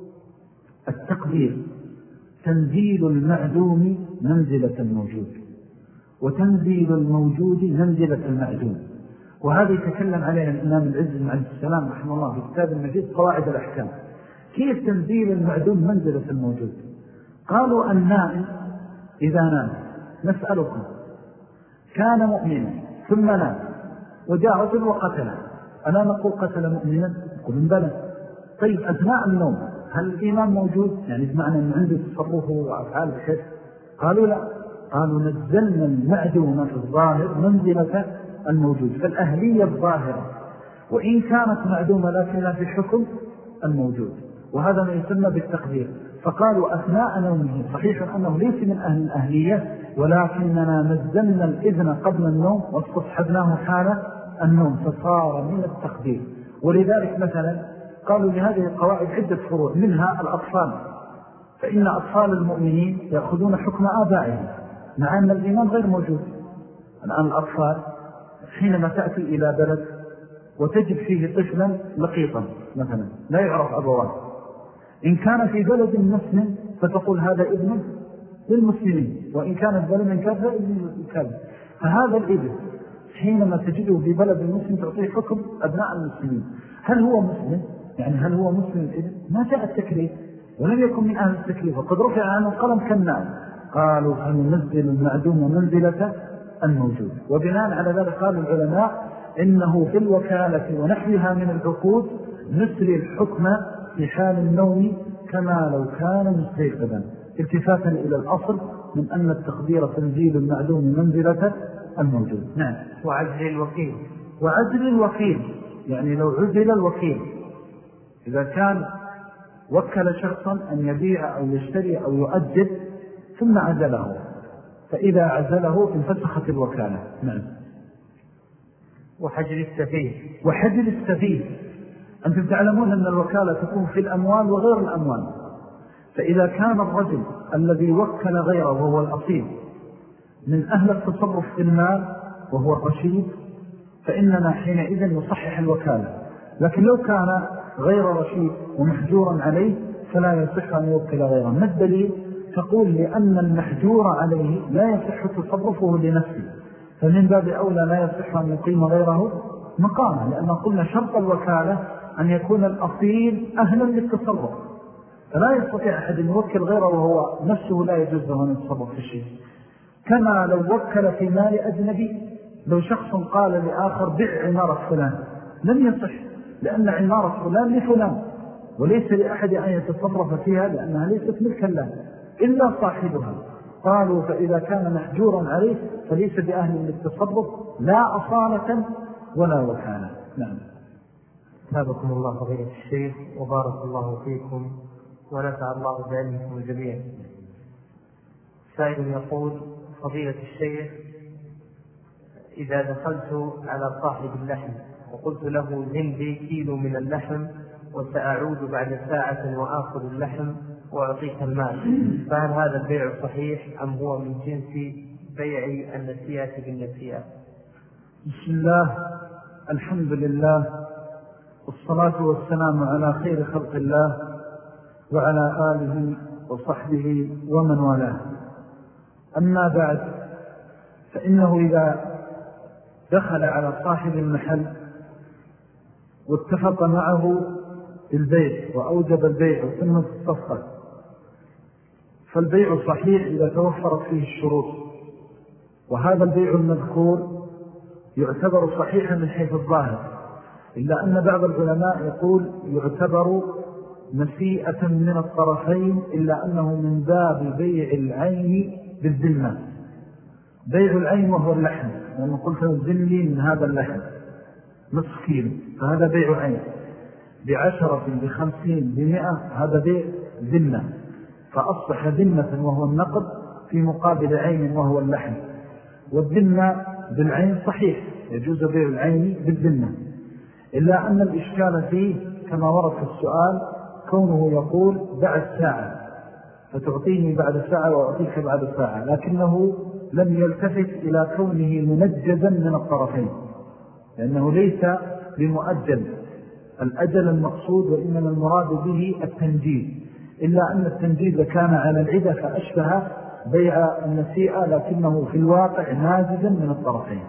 التقدير تنزيل المعدوم منزلة الموجود، وتنزيل الموجود منزلة المعدوم. وهذا يتكلم عليها الإمام العز بن عبد السلام رحمه الله في كتاب المجيد قواعد الأحكام. كيف تنزيل المعدوم منزلة الموجود؟ قالوا: النائم إذا نام، نسألكم، كان مؤمنا ثم نام وجاء رجل وقتله، ألا نقول قتل مؤمنا؟ نقول بلى. طيب أثناء النوم هل الإيمان موجود؟ يعني بمعنى أنه عنده تصرفه وأفعال بحيث؟ قالوا لا. قالوا: نزلنا المعدوم في الظاهر منزلة الموجود، فالأهلية الظاهرة وإن كانت معدومة لكنها في حكم الموجود، وهذا ما يسمى بالتقدير. فقالوا: أثناء نومه صحيح أنه ليس من أهل الأهلية، ولكننا نزلنا الإذن قبل النوم واستصحبناه حال النوم، فصار من التقدير. ولذلك مثلا قالوا لهذه القواعد عدة فروع، منها الأطفال، فإن أطفال المؤمنين يأخذون حكم آبائهم مع أن الإيمان غير موجود. الآن الأطفال حينما تأتي إلى بلد وتجد فيه طفلا لقيطا مثلا لا يعرف أبواه، إن كان في بلد مسلم فتقول هذا ابن للمسلمين، وإن كان في بلد كافر ابن الكافر. فهذا الابن حينما تجده في بلد المسلم تعطيه حكم أبناء المسلمين. هل هو مسلم؟ يعني هل هو مسلم الابن؟ ما جاء التكليف ولم يكن من أهل التكليف، وقد رفع عنه القلم كالنائم. قالوا فننزل المعدوم منزلة الموجود. وبناء على ذلك قال العلماء إنه في الوكالة ونحوها من العقود نسري الحكم في حال النوم كما لو كان مستيقظا، التفاتا إلى الأصل من أن التقدير تنزيل المعدوم منزلة الموجود. نعم. وعزل الوكيل. وعزل الوكيل يعني لو عزل الوكيل، إذا كان وكل شخصا أن يبيع أو يشتري أو يؤجل ثم عزله، فإذا عزله انفسخت الوكالة. نعم. وحجر السفيه. وحجر السفيه، أنتم تعلمون أن الوكالة تكون في الأموال وغير الأموال. فإذا كان الرجل الذي وكل غيره وهو الأصيل من أهل التصرف في المال وهو الرشيد فإننا حينئذ نصحح الوكالة. لكن لو كان غير رشيد ومحجورا عليه فلا يصح أن يوكل غيره. ما الدليل؟ تقول لأن المحجور عليه لا يصح تصرفه لنفسه، فمن باب أولى لا يصح أن يقيم غيره مقامه، لأن قلنا شرط الوكالة أن يكون الأصيل أهلا للتصرف، فلا يستطيع أحد أن يوكل غيره وهو نفسه لا يجوز له أن يتصرف في الشيء. كما لو وكل في مال أجنبي، لو شخص قال لآخر بع عمارة فلان لم يصح، لأن عمارة فلان لفلان وليس لأحد أن يتصرف فيها لأنها ليست ملكا له إلا صاحبها. قالوا فإذا كان محجورا عليه فليس بأهل للتصرف لا أصالة ولا وكالة. نعم. سابقكم الله فضيلة الشيخ وبارك الله فيكم ونفع الله بعلمكم الجميع. سائل يقول: فضيلة الشيخ، إذا دخلت على صاحب اللحم وقلت له زن لي كيلو من اللحم وسأعود بعد ساعة وآخذ اللحم وأعطيك المال، فهل هذا البيع صحيح أم هو من جنس بيع النسيئة بالنسيئة؟ بسم الله، الحمد لله، والصلاة والسلام على خير خلق الله وعلى آله وصحبه ومن والاه. أما بعد، فإنه إذا دخل على صاحب المحل واتفق معه البيع وأوجب البيع ثم الصفقة، فالبيع صحيح إذا توفرت فيه الشروط، وهذا البيع المذكور يعتبر صحيحا من حيث الظاهر، إلا أن بعض العلماء يقول يعتبر نسيئة من الطرفين، إلا أنه من باب بيع العين بالذمة. بيع العين وهو اللحم، لما قلت الذمي من هذا اللحم نصف كيلو فهذا بيع عين، بعشرة بخمسين بمئة هذا بيع ذمة، فأصبح ذمة وهو النقد في مقابل عين وهو اللحم. والذمة بالعين صحيح يجوز بيع العين بالذمة، إلا أن الإشكال فيه كما ورد في السؤال كونه يقول بعد ساعة فتعطيني بعد ساعة وأعطيك بعد ساعة، لكنه لم يلتفت إلى كونه منجزا من الطرفين، لأنه ليس بمؤجل الأجل المقصود، وإنما المراد به التنجيز، إلا أن التنجيز كان على العدة فأشبه بيع النسيئة، لكنه في الواقع ناجزا من الطرفين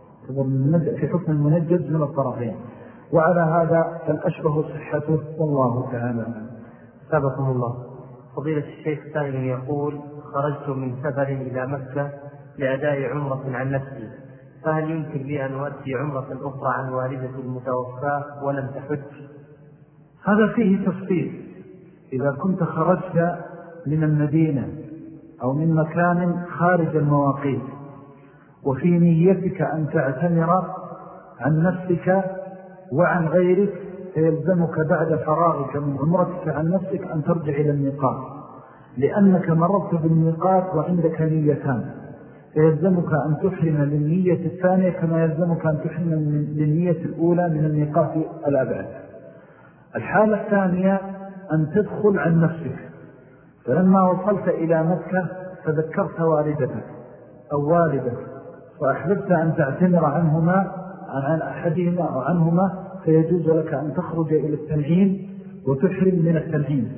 في حكم المنجز من الطرفين، وعلى هذا فالأشبه صحته والله تعالى. سابقكم الله. فضيلة الشيخ سائل يقول: خرجت من سفر إلى مكة لأداء عمرة عن نفسي، فهل يمكن لي أن أؤدي عمرة أخرى عن والدتي المتوفاة ولم تحج؟ هذا فيه تفصيل. إذا كنت خرجت من المدينة أو من مكان خارج المواقيت وفي نيتك أن تعتمر عن نفسك وعن غيرك، فيلزمك بعد فراغك من عمرتك عن نفسك أن ترجع إلى الميقات، لأنك مررت بالميقات وعندك نيتان، فيلزمك أن تحرم للنية الثانية كما يلزمك أن تحرم للنية الأولى من الميقات الأبعد. الحالة الثانية أن تدخل عن نفسك، فلما وصلت إلى مكة فذكرت والدتك أو والدك وأحببت أن تعتمر عنهما عن أحدهما أو عنهما، فيجوز لك أن تخرج إلى التنعيم وتحرم من التنعيم،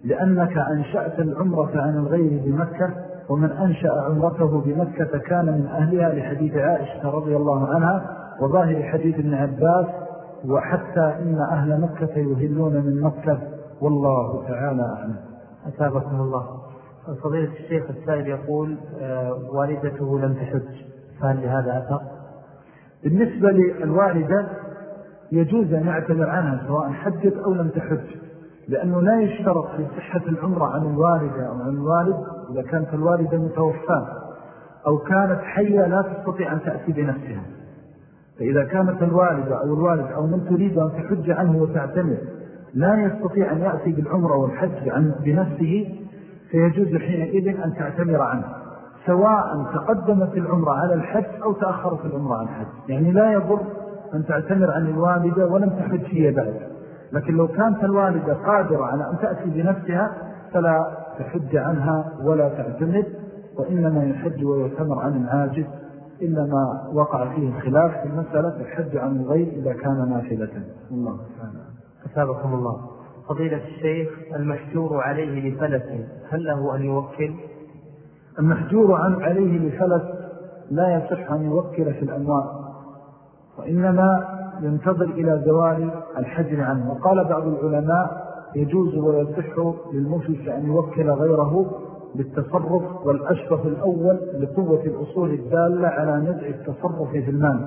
لأنك أنشأت العمرة عن الغير بمكة، ومن أنشأ عمرته بمكة كان من أهلها، لحديث عائشة رضي الله عنها وظاهر حديث ابن عباس، وحتى إن أهل مكة يهلون من مكة، والله تعالى أعلم. أثابكم الله. فضيلة الشيخ السائل يقول آه والدته لم تحج، فهل لهذا أثر؟ بالنسبة للوالدة يجوز أن يعتذر عنها سواء حجت أو لم تحج، لأنه لا يشترط في صحة العمرة عن الوالدة أو عن الوالد إذا كانت الوالدة متوفاة أو كانت حية لا تستطيع أن تأتي بنفسها. فإذا كانت الوالدة أو الوالد أو من تريد أن تحج عنه وتعتمر لا يستطيع أن يأتي بالعمرة والحج عن بنفسه، فيجوز حينئذ أن تعتمر عنه، سواء تقدمت العمرة على الحج أو تأخرت العمرة عن الحج. يعني لا يضر أن تعتمر عن الوالدة ولم تحج هي بعد، لكن لو كانت الوالدة قادرة على أن تأتي بنفسها فلا تحج عنها ولا تعتمر، وإنما يحج ويعتمر عن العاجز، إلا ما وقع فيه الخلاف في المسألة الحج عن الغير إذا كان نافلة. الله تعالى. أثابكم الله. فضيلة الشيخ المحجور عليه لفلس هل له أن يوكل؟ المحجور عن عليه لفلس لا يصح أن يوكل في الأموال، وإنما ينتظر إلى زوال الحجر عنه. وقال بعض العلماء يجوز ويصح للمفلس أن يوكل غيره بالتصرف، والأشبه الأول لقوة الأصول الدالة على نزع التصرف في المال،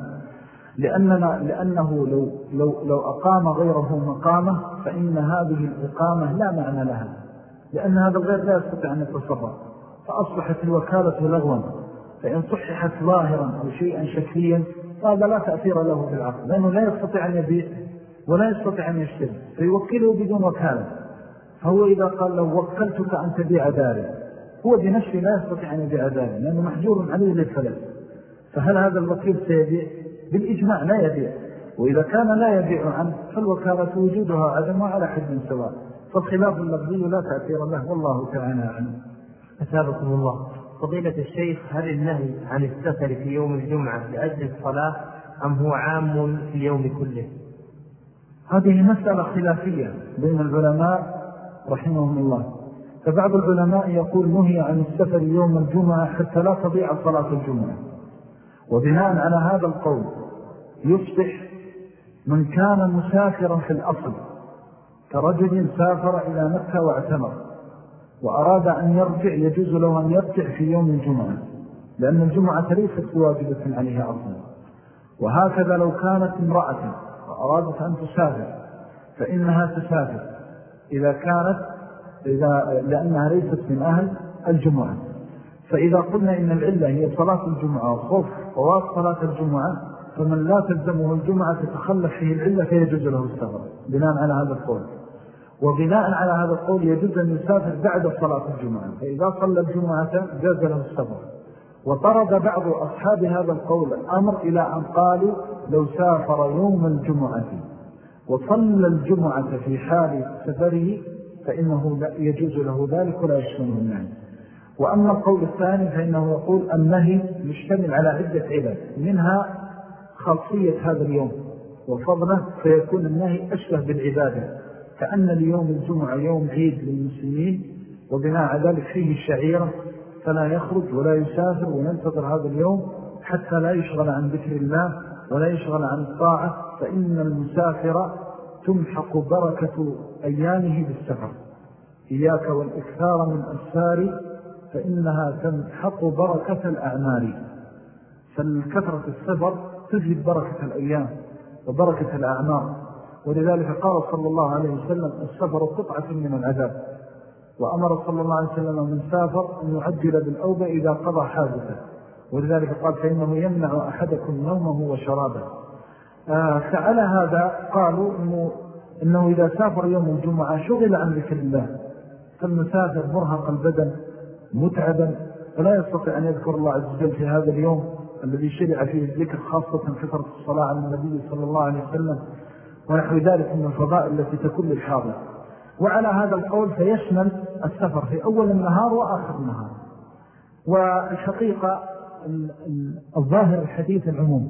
لأننا لأنه لو, لو, لو أقام غيره مقامه فإن هذه الإقامة لا معنى لها، لأن هذا الغير لا يستطيع أن يتصرف، فأصبحت الوكالة لغوا. فإن صححت ظاهرا أو شيئا شكليا هذا لا تأثير له في العقل، لأنه لا يستطيع أن يبيع ولا يستطيع أن يشتري، فيوكله بدون وكالة. فهو إذا قال لو وكلتك أن تبيع داري، هو بنفسه لا يستطيع أن يبيع داري لأنه محجور عليه للفلس، فهل هذا الوكيل سيبيع؟ بالإجماع لا يبيع. وإذا كان لا يبيع عنه فالوكالة وجودها عدمها على حد سواء، فالخلاف اللفظي لا تأثير له، والله تعالى عنه. أثابكم الله. فضيلة الشيخ هل النهي عن السفر في يوم الجمعة لأجل الصلاة أم هو عام في اليوم كله؟ هذه مسألة خلافية بين العلماء رحمهم الله. فبعض العلماء يقول نهي عن السفر يوم الجمعة حتى لا تضيع صلاة الجمعة، وبناء على هذا القول يصبح من كان مسافرا في الأصل كرجل سافر إلى مكة واعتمر وأراد أن يرجع يجوز له أن يرجع في يوم الجمعة، لأن الجمعة ليست واجبة عليها أصلا. وهكذا لو كانت امرأة وأرادت أن تسافر فإنها تسافر إذا كانت إذا لأنها ليست من أهل الجمعة. فإذا قلنا إن العلة هي صلاة الجمعة وخوف فوات صلاة الجمعة، فمن لا تلزمه الجمعة تتخلف فيه العلة فيجوز له السفر بناء على هذا القول. وبناء على هذا القول يجوز أن يسافر بعد صلاة الجمعة، فإذا صلى الجمعة جاز له السفر. وطرد بعض أصحاب هذا القول الأمر إلى أن قالوا لو سافر يوم الجمعة وصلى الجمعة في حال سفره فإنه يجوز له ذلك ولا يشمله النهي. وأما القول الثاني فإنه يقول النهي مشتمل على عدة علل، منها خاصية هذا اليوم وفضله، فيكون النهي أشبه بالعبادة، كأن اليوم الجمعة يوم عيد للمسلمين وبناء على ذلك فيه الشعيرة، فلا يخرج ولا يسافر وينتظر هذا اليوم حتى لا يشغل عن ذكر الله ولا يشغل عن الطاعة، فإن المسافر تمحق بركة أيامه بالسفر. إياك والإكثار من أسفار فإنها تمحق بركة الأعمال. فالكثرة السفر تجلب بركة الأيام وبركة الأعمال، ولذلك قال صلى الله عليه وسلم السفر قطعة من العذاب، وأمر صلى الله عليه وسلم من سافر أن يعجل بالأوبة إذا قضى حادثة، ولذلك قال فإنه يمنع أحدكم نومه وشرابه. آه فعلى هذا قالوا إنه, إنه إذا سافر يوم الجمعة شغل عن ذكر الله، فالمسافر مرهق البدن متعبا فلا يستطيع أن يذكر الله عز وجل في هذا اليوم الذي شرع فيه الذكر، خاصة فترة الصلاة على النبي صلى الله عليه وسلم ونحو ذلك من الفضائل التي تكون للحاضر. وعلى هذا القول فيشمل السفر في أول النهار وآخر النهار. والحقيقة الظاهر الحديث العموم،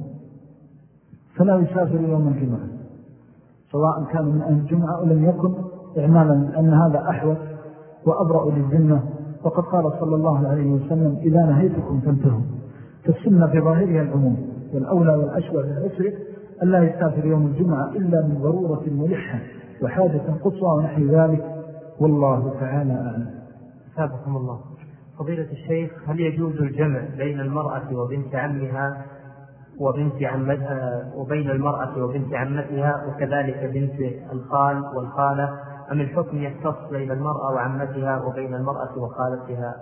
فلا يسافر يوم الجمعة سواء كان من أهل الجمعة أو لم يكن إعمالا، أن هذا أحوث وأبرأ للذمة. وقد قال صلى الله عليه وسلم إذا نهيتكم فانتهوا. فالسنة في ظاهرها العموم، والأولى والأشبه بالعسر ألا يستافر يوم الجمعة إلا من ضرورة ملحة وحاجة قصوى ونحو ذلك، والله تعالى أعلم. أثابكم الله. فضيلة الشيخ، هل يجوز الجمع بين المرأة وبنت عمها وبنت عمتها وبين المرأة وبنت عمتها وكذلك بنت الخال والخالة، أم الحكم يختص بين المرأة وعمتها وبين المرأة وخالتها؟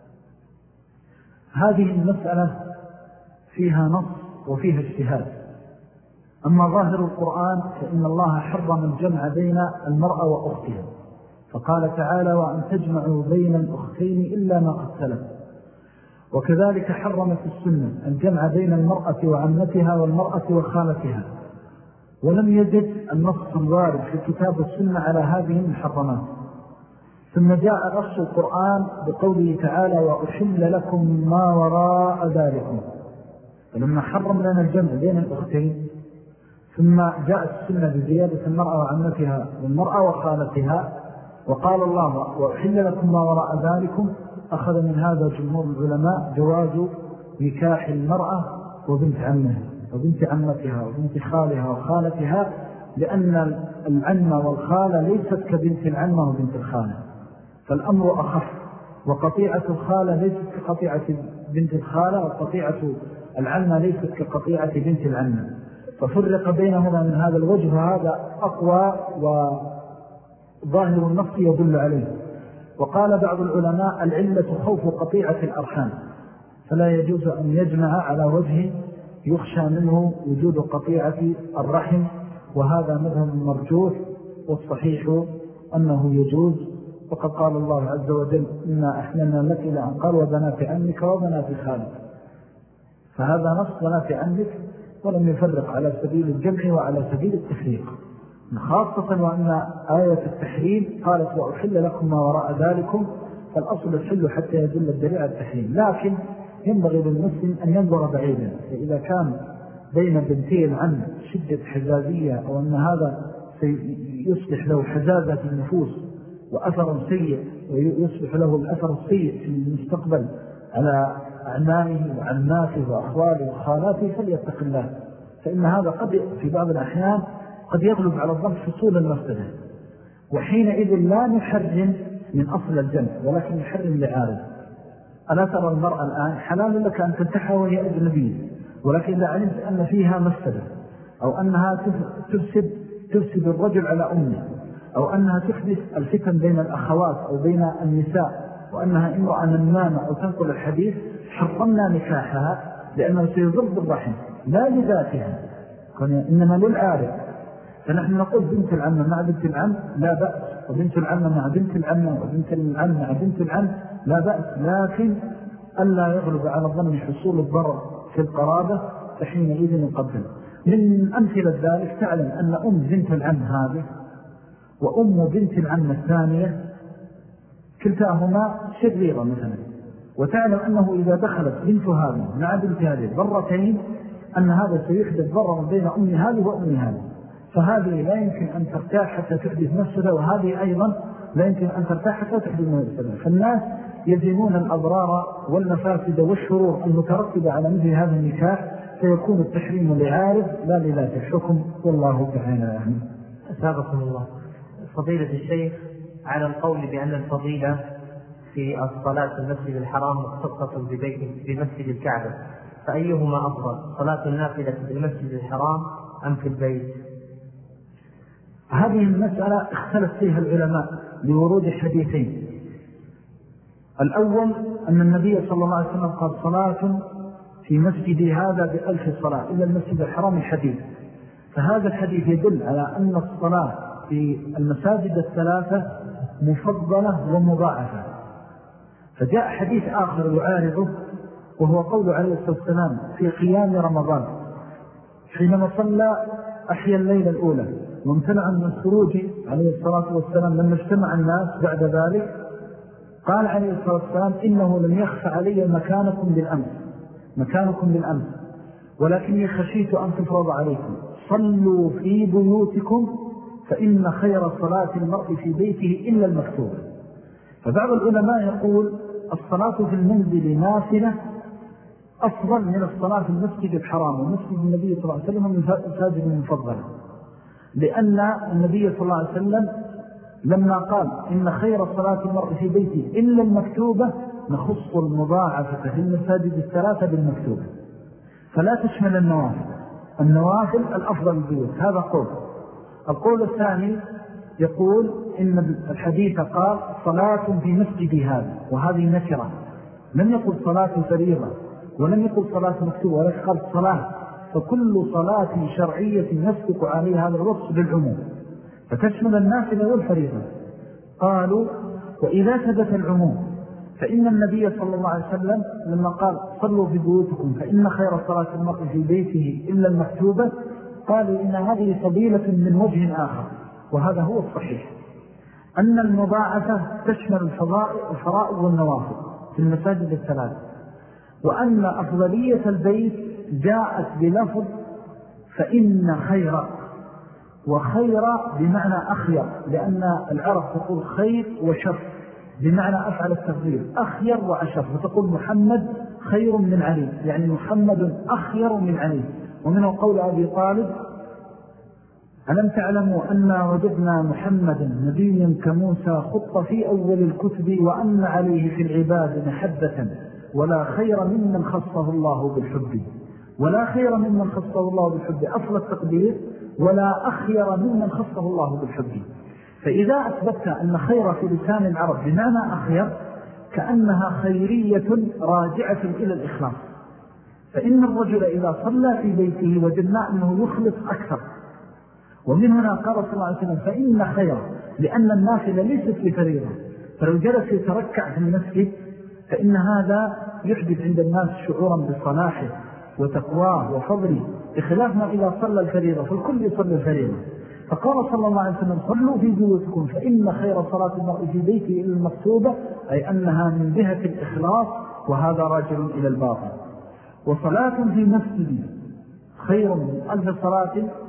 هذه المسألة فيها نص وفيها اجتهاد. أما ظاهر القرآن فإن الله حرم الجمع بين المرأة وأختها، فقال تعالى وأن تجمعوا بين الأختين إلا ما قد سلف. وكذلك حرمت السنة الجمع بين المرأة وعمتها والمرأة وخالتها، ولم يجد النص الوارد في الكتاب والسنة على هذه المحرمات. ثم جاء نص القرآن بقوله تعالى وأحل لكم ما وراء ذلكم، فلما حرم لنا الجمع بين الأختين ثم جاءت السنة بزيادة المرأة وعمتها والمرأة وخالتها، وقال الله وأحل لكم ما وراء ذلكم، أخذ من هذا جمهور العلماء جواز نكاح المرأة وبنت عمها وبنت عمتها وبنت خالها وخالتها، لأن العمة والخالة ليست كبنت العمة وبنت الخالة، فالأمر أخف. وقطيعة الخالة ليست كقطيعة بنت الخالة، وقطيعة العمة ليست كقطيعة بنت العمة، ففرق بينهما من هذا الوجه، وهذا أقوى وظاهر النص يدل عليه. وقال بعض العلماء العلة خوف قطيعة الأرحام، فلا يجوز أن يجمع على وجه يخشى منه وجود قطيعة الرحم، وهذا مذهب مرجوح، والصحيح أنه يجوز. وقد قال الله عز وجل إنا أحلنا لك إلى أن قال وبنات عمك وبنات خالك، فهذا نص بنات عمك، ولم يفرق على سبيل الجمع وعلى سبيل التفريق، خاصة وأن آية التحريم قالت وأحل لكم ما وراء ذلكم، فالأصل الحل حتى يدل الدليل على التحريم. لكن ينبغي للمسلم أن ينظر بعيدا، فإذا كان بين بنتي العم شدة حزازية أو أن هذا يصبح له حزازة في النفوس وأثر سيء، ويصبح له الأثر السيء في المستقبل على أعمامه وعماته وأخواله وخالاته، فليتق الله، فإن هذا قد في بعض الأحيان قد يغلب على الظن حصول المفسدة، وحينئذ لا نحرم من أصل الجنة ولكن نحرم لعارض. ألا ترى المرأة الآن حلال لك أن تنتحى وهي أجنبية، ولكن إذا علمت أن فيها مفسدة أو أنها تفسد, تفسد الرجل على أمه، أو أنها تحدث الفتن بين الأخوات أو بين النساء، وأنها امرأة نمامة أو تنقل الحديث، حرمنا نكاحها لأنه سيضر بالرحم لا لذاتها، إنما للعارض. فنحن نقول بنت العم مع بنت العم لا بأس، وبنت العم مع بنت العم وبنت العم مع بنت العم لا بأس، لكن ألا يغلب على الظن حصول الضرر في القرابة، فحينئذ نقدم. من أمثلة ذلك تعلم أن أم بنت العم هذه وأم بنت العم الثانية كلتاهما شريرة مثلا، وتعلم أنه إذا دخلت بنت هذه مع بنت هذه ضرتين أن هذا سيحدث ضرر بين أم هذه وأم هذه، فهذه لا يمكن أن ترتاح حتى تحدث مفسدة، وهذه أيضا لا يمكن أن ترتاح حتى تحدث مفسدة. فالناس يزينون الأضرار والمفاسد والشرور المترتبة على مثل هذا النكاح، فيكون التحريم لعارض لا لذات الحكم، والله تعالى أعلم. أثابكم الله. فضيلة الشيخ، على القول بأن الفضيلة في الصلاة في المسجد الحرام مختصة بمسجد الكعبة، فأيهما أفضل، صلاة النافلة في المسجد الحرام أم في البيت؟ هذه المسألة اختلف فيها العلماء لورود حديثين. الأول أن النبي صلى الله عليه وسلم قال صلاة في مسجدي هذا بألف صلاة إلى المسجد الحرام الحديث، فهذا الحديث يدل على أن الصلاة في المساجد الثلاثة مفضلة ومضاعفة. فجاء حديث آخر يعارضه، وهو قول عليه الصلاة والسلام في قيام رمضان حينما صلى أحيا الليلة الأولى وامتنع من الخروج عليه الصلاة والسلام لما اجتمع الناس بعد ذلك، قال عليه الصلاة والسلام إنه لم يخف علي مكانكم بالأمس مكانكم بالأمس ولكني خشيت أن تفرض عليكم، صلوا في بيوتكم فإن خير صلاة المرء في بيته إلا المكتوبة. فبعض العلماء يقول الصلاة في المنزل نافلة أفضل من الصلاة في المسجد الحرام، ومسجد النبي صلى الله عليه وسلم من المساجد المفضلة، لأن النبي صلى الله عليه وسلم لما قال إن خير صلاة المرء في بيته إلا المكتوبة نخص المضاعفة في المساجد الثلاثة بالمكتوبة، فلا تشمل النوافل. النوافل الأفضل البيوت، هذا قول. القول الثاني يقول إن الحديث قال صلاة في مسجد هذا، وهذه نكرة، لم يقل صلاة فريضة ولم يقل صلاة مكتوبة، ولكن قال صلاة، فكل صلاة شرعية يسبق عليها هذا الوصف بالعموم، فتشمل النافلة والفريضة. قالوا وإذا ثبت العموم فإن النبي صلى الله عليه وسلم لما قال صلوا في بيوتكم فإن خير صلاة المرء في بيته إلا المكتوبة، قالوا إن هذه فضيلة من وجه آخر، وهذا هو الصحيح، أن المضاعفة تشمل الفرائض والنوافل في المساجد الثلاث، وأن أفضلية البيت جاءت بلفظ فإن خير، وخير بمعنى أخير، لأن العرب تقول خير وشر بمعنى أفعل التفضيل، أخير وأشر، فتقول محمد خير من علي، يعني محمد أخير من علي. ومنه قول أبي طالب ألم تعلموا أن وجدنا محمدا نبيا كموسى خط في أول الكتب وأن عليه في العباد محبة ولا خير ممن خصه الله بالحب، ولا خير ممن خصه الله بالحب أصل التقدير، ولا أخير ممن خصه الله بالحب. فإذا أثبتت أن خير في لسان العرب بمعنى أخير كأنها خيرية راجعة إلى الإخلاص، فإن الرجل إذا صلى في بيته وجدنا أنه يخلص أكثر. ومن هنا قال صلى الله عليه وسلم فإن خير، لأن النافلة ليست لفريضة، فلو جلس يتركع في المسجد فإن هذا يحدث عند الناس شعورا بصلاحه وتقواه وفضله، بخلاف ما إذا صلى الفريضة فالكل يصلي الفريضة. فقال صلى الله عليه وسلم صلوا في بيوتكم فإن خير صلاة المرء في بيته إلى المكتوبة، أي أنها من جهة الإخلاص، وهذا راجع إلى الباطن. وصلاة في مسجد خير من ألف صلاة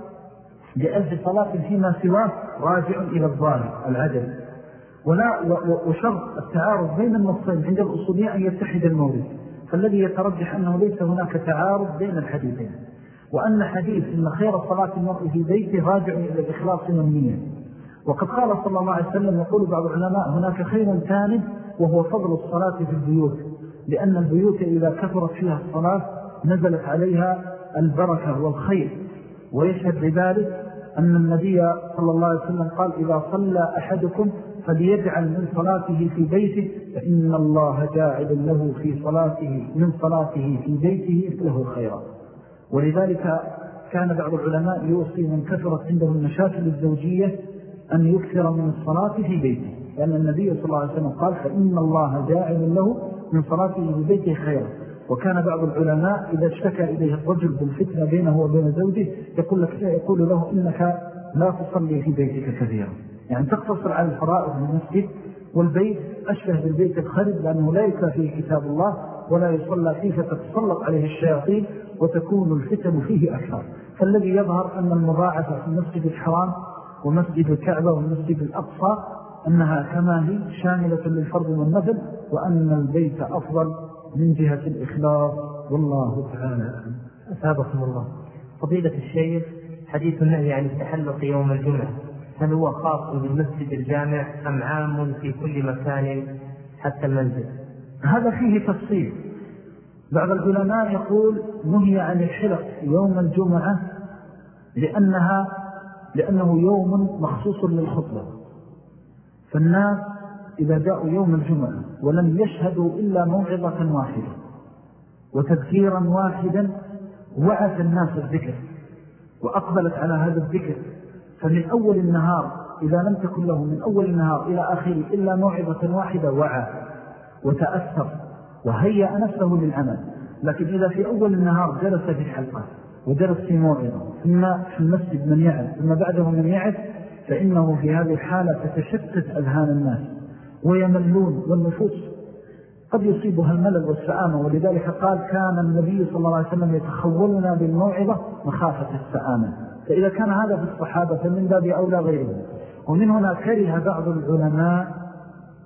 بألف صلاة فيما سواه راجع إلى الظاهر العدل. ولا وشرط التعارض بين النصين عند الأصولية أن يتحد المورد، فالذي يترجح أنه ليس هناك تعارض بين الحديثين، وأن حديث إن خير صلاة المرء في بيته راجع إلى الإخلاص والنية. وقد قال صلى الله عليه وسلم يقول بعض العلماء هناك خير ثاني وهو فضل الصلاة في البيوت، لأن البيوت إذا كثرت فيها الصلاة نزلت عليها البركة والخير. ويشهد لذلك أن النبي صلى الله عليه وسلم قال إذا صلى أحدكم فليجعل من صلاته في بيته فإن الله جاعل له في صلاته من صلاته في بيته له خيرا. ولذلك كان بعض العلماء يوصي من كثرت عنده المشاكل الزوجية أن يكثر من الصلاة في بيته، لأن النبي صلى الله عليه وسلم قال فإن الله جاعل له من صلاته في بيته خيرا. وكان بعض العلماء إذا اشتكى إليه الرجل بالفتنة بينه وبين زوجه يقول, لك يقول له إنك لا تصلي في بيتك كثيرا، يعني تقتصر على الفرائض من المسجد، والبيت أشبه بالبيت الخرب لأنه لا يتلى فيه كتاب الله ولا يصلى فيه فتتسلط عليه الشياطين وتكون الفتن فيه أكثر. فالذي يظهر أن المضاعفة في المسجد الحرام ومسجد الكعبة والمسجد الأقصى أنها كما هي شاملة للفرض والنفل، وأن البيت أفضل من جهة الإخلاص، والله تعالى. أثابكم الله. فضيلة الشيخ، حديث النهي عن التحلق يوم الجمعة هل هو خاص بالمسجد الجامع أم عام في كل مكان حتى المنزل؟ هذا فيه تفصيل. بعض العلماء يقول نهي عن الحلق يوم الجمعة لأنها لأنه يوم مخصوص للخطبة، فالناس إذا جاءوا يوم الجمعة ولم يشهدوا إلا موعظة واحدة وتذكيرا واحدا وعث الناس الذكر وأقبلت على هذا الذكر، فمن أول النهار إذا لم تكن له من أول النهار إلى آخره إلا موعظة واحدة وعى وتأثر وهيأ نفسه للعمل. لكن إذا في أول النهار جلس في الحلقة ودرس في موعظة ثم في المسجد من يعد ثم بعده من يعد، فإنه في هذه الحالة تتشتت أذهان الناس ويملون، والنفوس قد يصيبها الملل والسآمة. ولذلك قال كان النبي صلى الله عليه وسلم يتخولنا بالموعظة مخافة السآمة. فإذا كان هذا في الصحابة فمن باب أولى غيره. ومن هنا كره بعض العلماء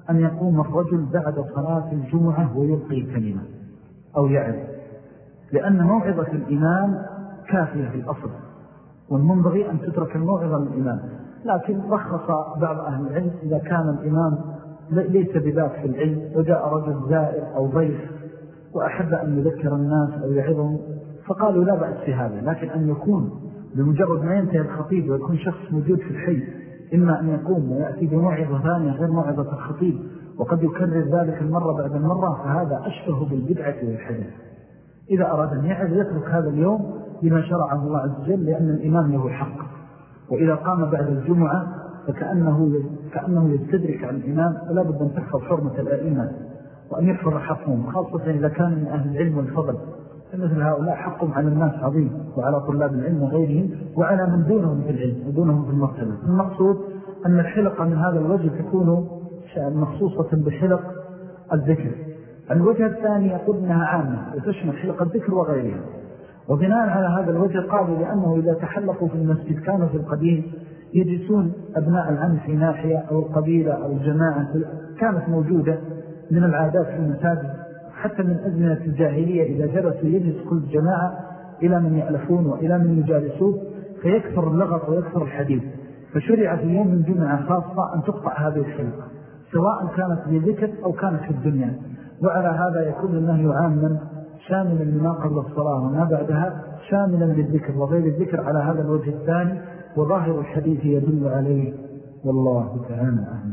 أن يقوم الرجل بعد صلاة الجمعة ويلقي كلمة أو يعظ، لأن موعظة الإمام كافية في الأصل، والمنبغي أن تترك الموعظة للإمام. لكن رخص بعض أهل العلم إذا كان الإمام ليس بذاك في العلم وجاء رجل زائر أو ضيف وأحب أن يذكر الناس أو يعظهم فقالوا لا بأس في هذا. لكن أن يكون بمجرد ما ينتهي الخطيب ويكون شخص موجود في الحي إما أن يقوم ويأتي بموعظة ثانية غير موعظة الخطيب وقد يكرر ذلك المرة بعد المرة، فهذا أشبه بالبدعة والحدث. إذا أراد أن يعظ يترك هذا اليوم لما شرعه الله عز وجل، لأن الإمام له حق. وإذا قام بعد الجمعة فكأنه كأنه يستدرك عن الإمام، ولا بد أن تحفظ حرمة الأئمة وأن يحفظ حقهم، خاصة إذا كان من أهل العلم والفضل. فمثل هؤلاء حقهم على الناس عظيم، وعلى طلاب العلم وغيرهم، وعلى من دونهم في العلم ودونهم في المرتبة. المقصود أن الحلقة من هذا الوجه تكون مخصوصة بحلق الذكر. الوجه الثاني يقول أنها عامة وتشمل حلق الذكر وغيرها. وبناء على هذا الوجه قالوا لأنه إذا تحلقوا في المسجد كانوا في القديم يجلسون أبناء العم في ناحية أو القبيلة أو الجماعة كانت موجودة من العادات في المساجد، حتى من أزمنة الجاهلية إذا جلسوا يجلس كل جماعة إلى من يألفون وإلى من يجالسون فيكثر اللغط ويكثر الحديث. فشرع في يوم من جمعة خاصة أن تقطع هذه الحلقة سواء كانت لذكر أو كانت في الدنيا. وعلى هذا يكون النهي عاما شاملا لما قبل الصلاة وما بعدها، شاملا للذكر وغير الذكر على هذا الوجه الثاني، وظاهر الحديث يدل عليه، والله تعالى أعلم.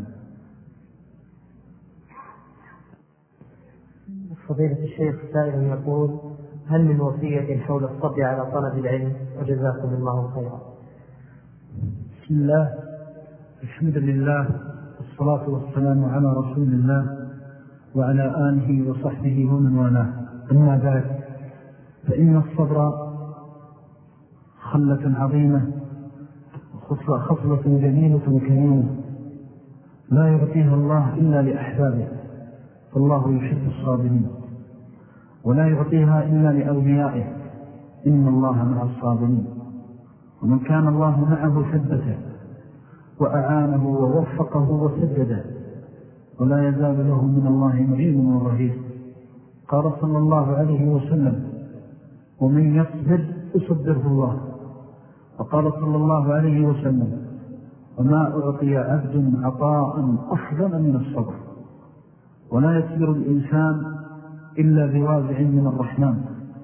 فضيلة الشيخ سائل يقول: هل من وصية حول الصبر على طلب العلم؟ وجزاكم الله خيرا. بسم الله، الحمد لله، والصلاة والسلام على رسول الله وعلى آله وصحبه ومن والاه. أما بعد، فإن الصبر خلة عظيمة، خصلة جميلة وكريمة لا يعطيها الله إلا لأحبابه، فالله يحب الصابرين، ولا يعطيها إلا لأوليائه، إن الله مع الصابرين. ومن كان الله معه ثبته وأعانه ووفقه وسدده، ولا يزال له من الله معين ورهيب. قال صلى الله عليه وسلم: ومن يصبر يصبره الله. وقال صلى الله عليه وسلم: وما أعطي عبد عطاء أفضل من الصبر. ولا يصبر الإنسان إلا بوازع من الرحمن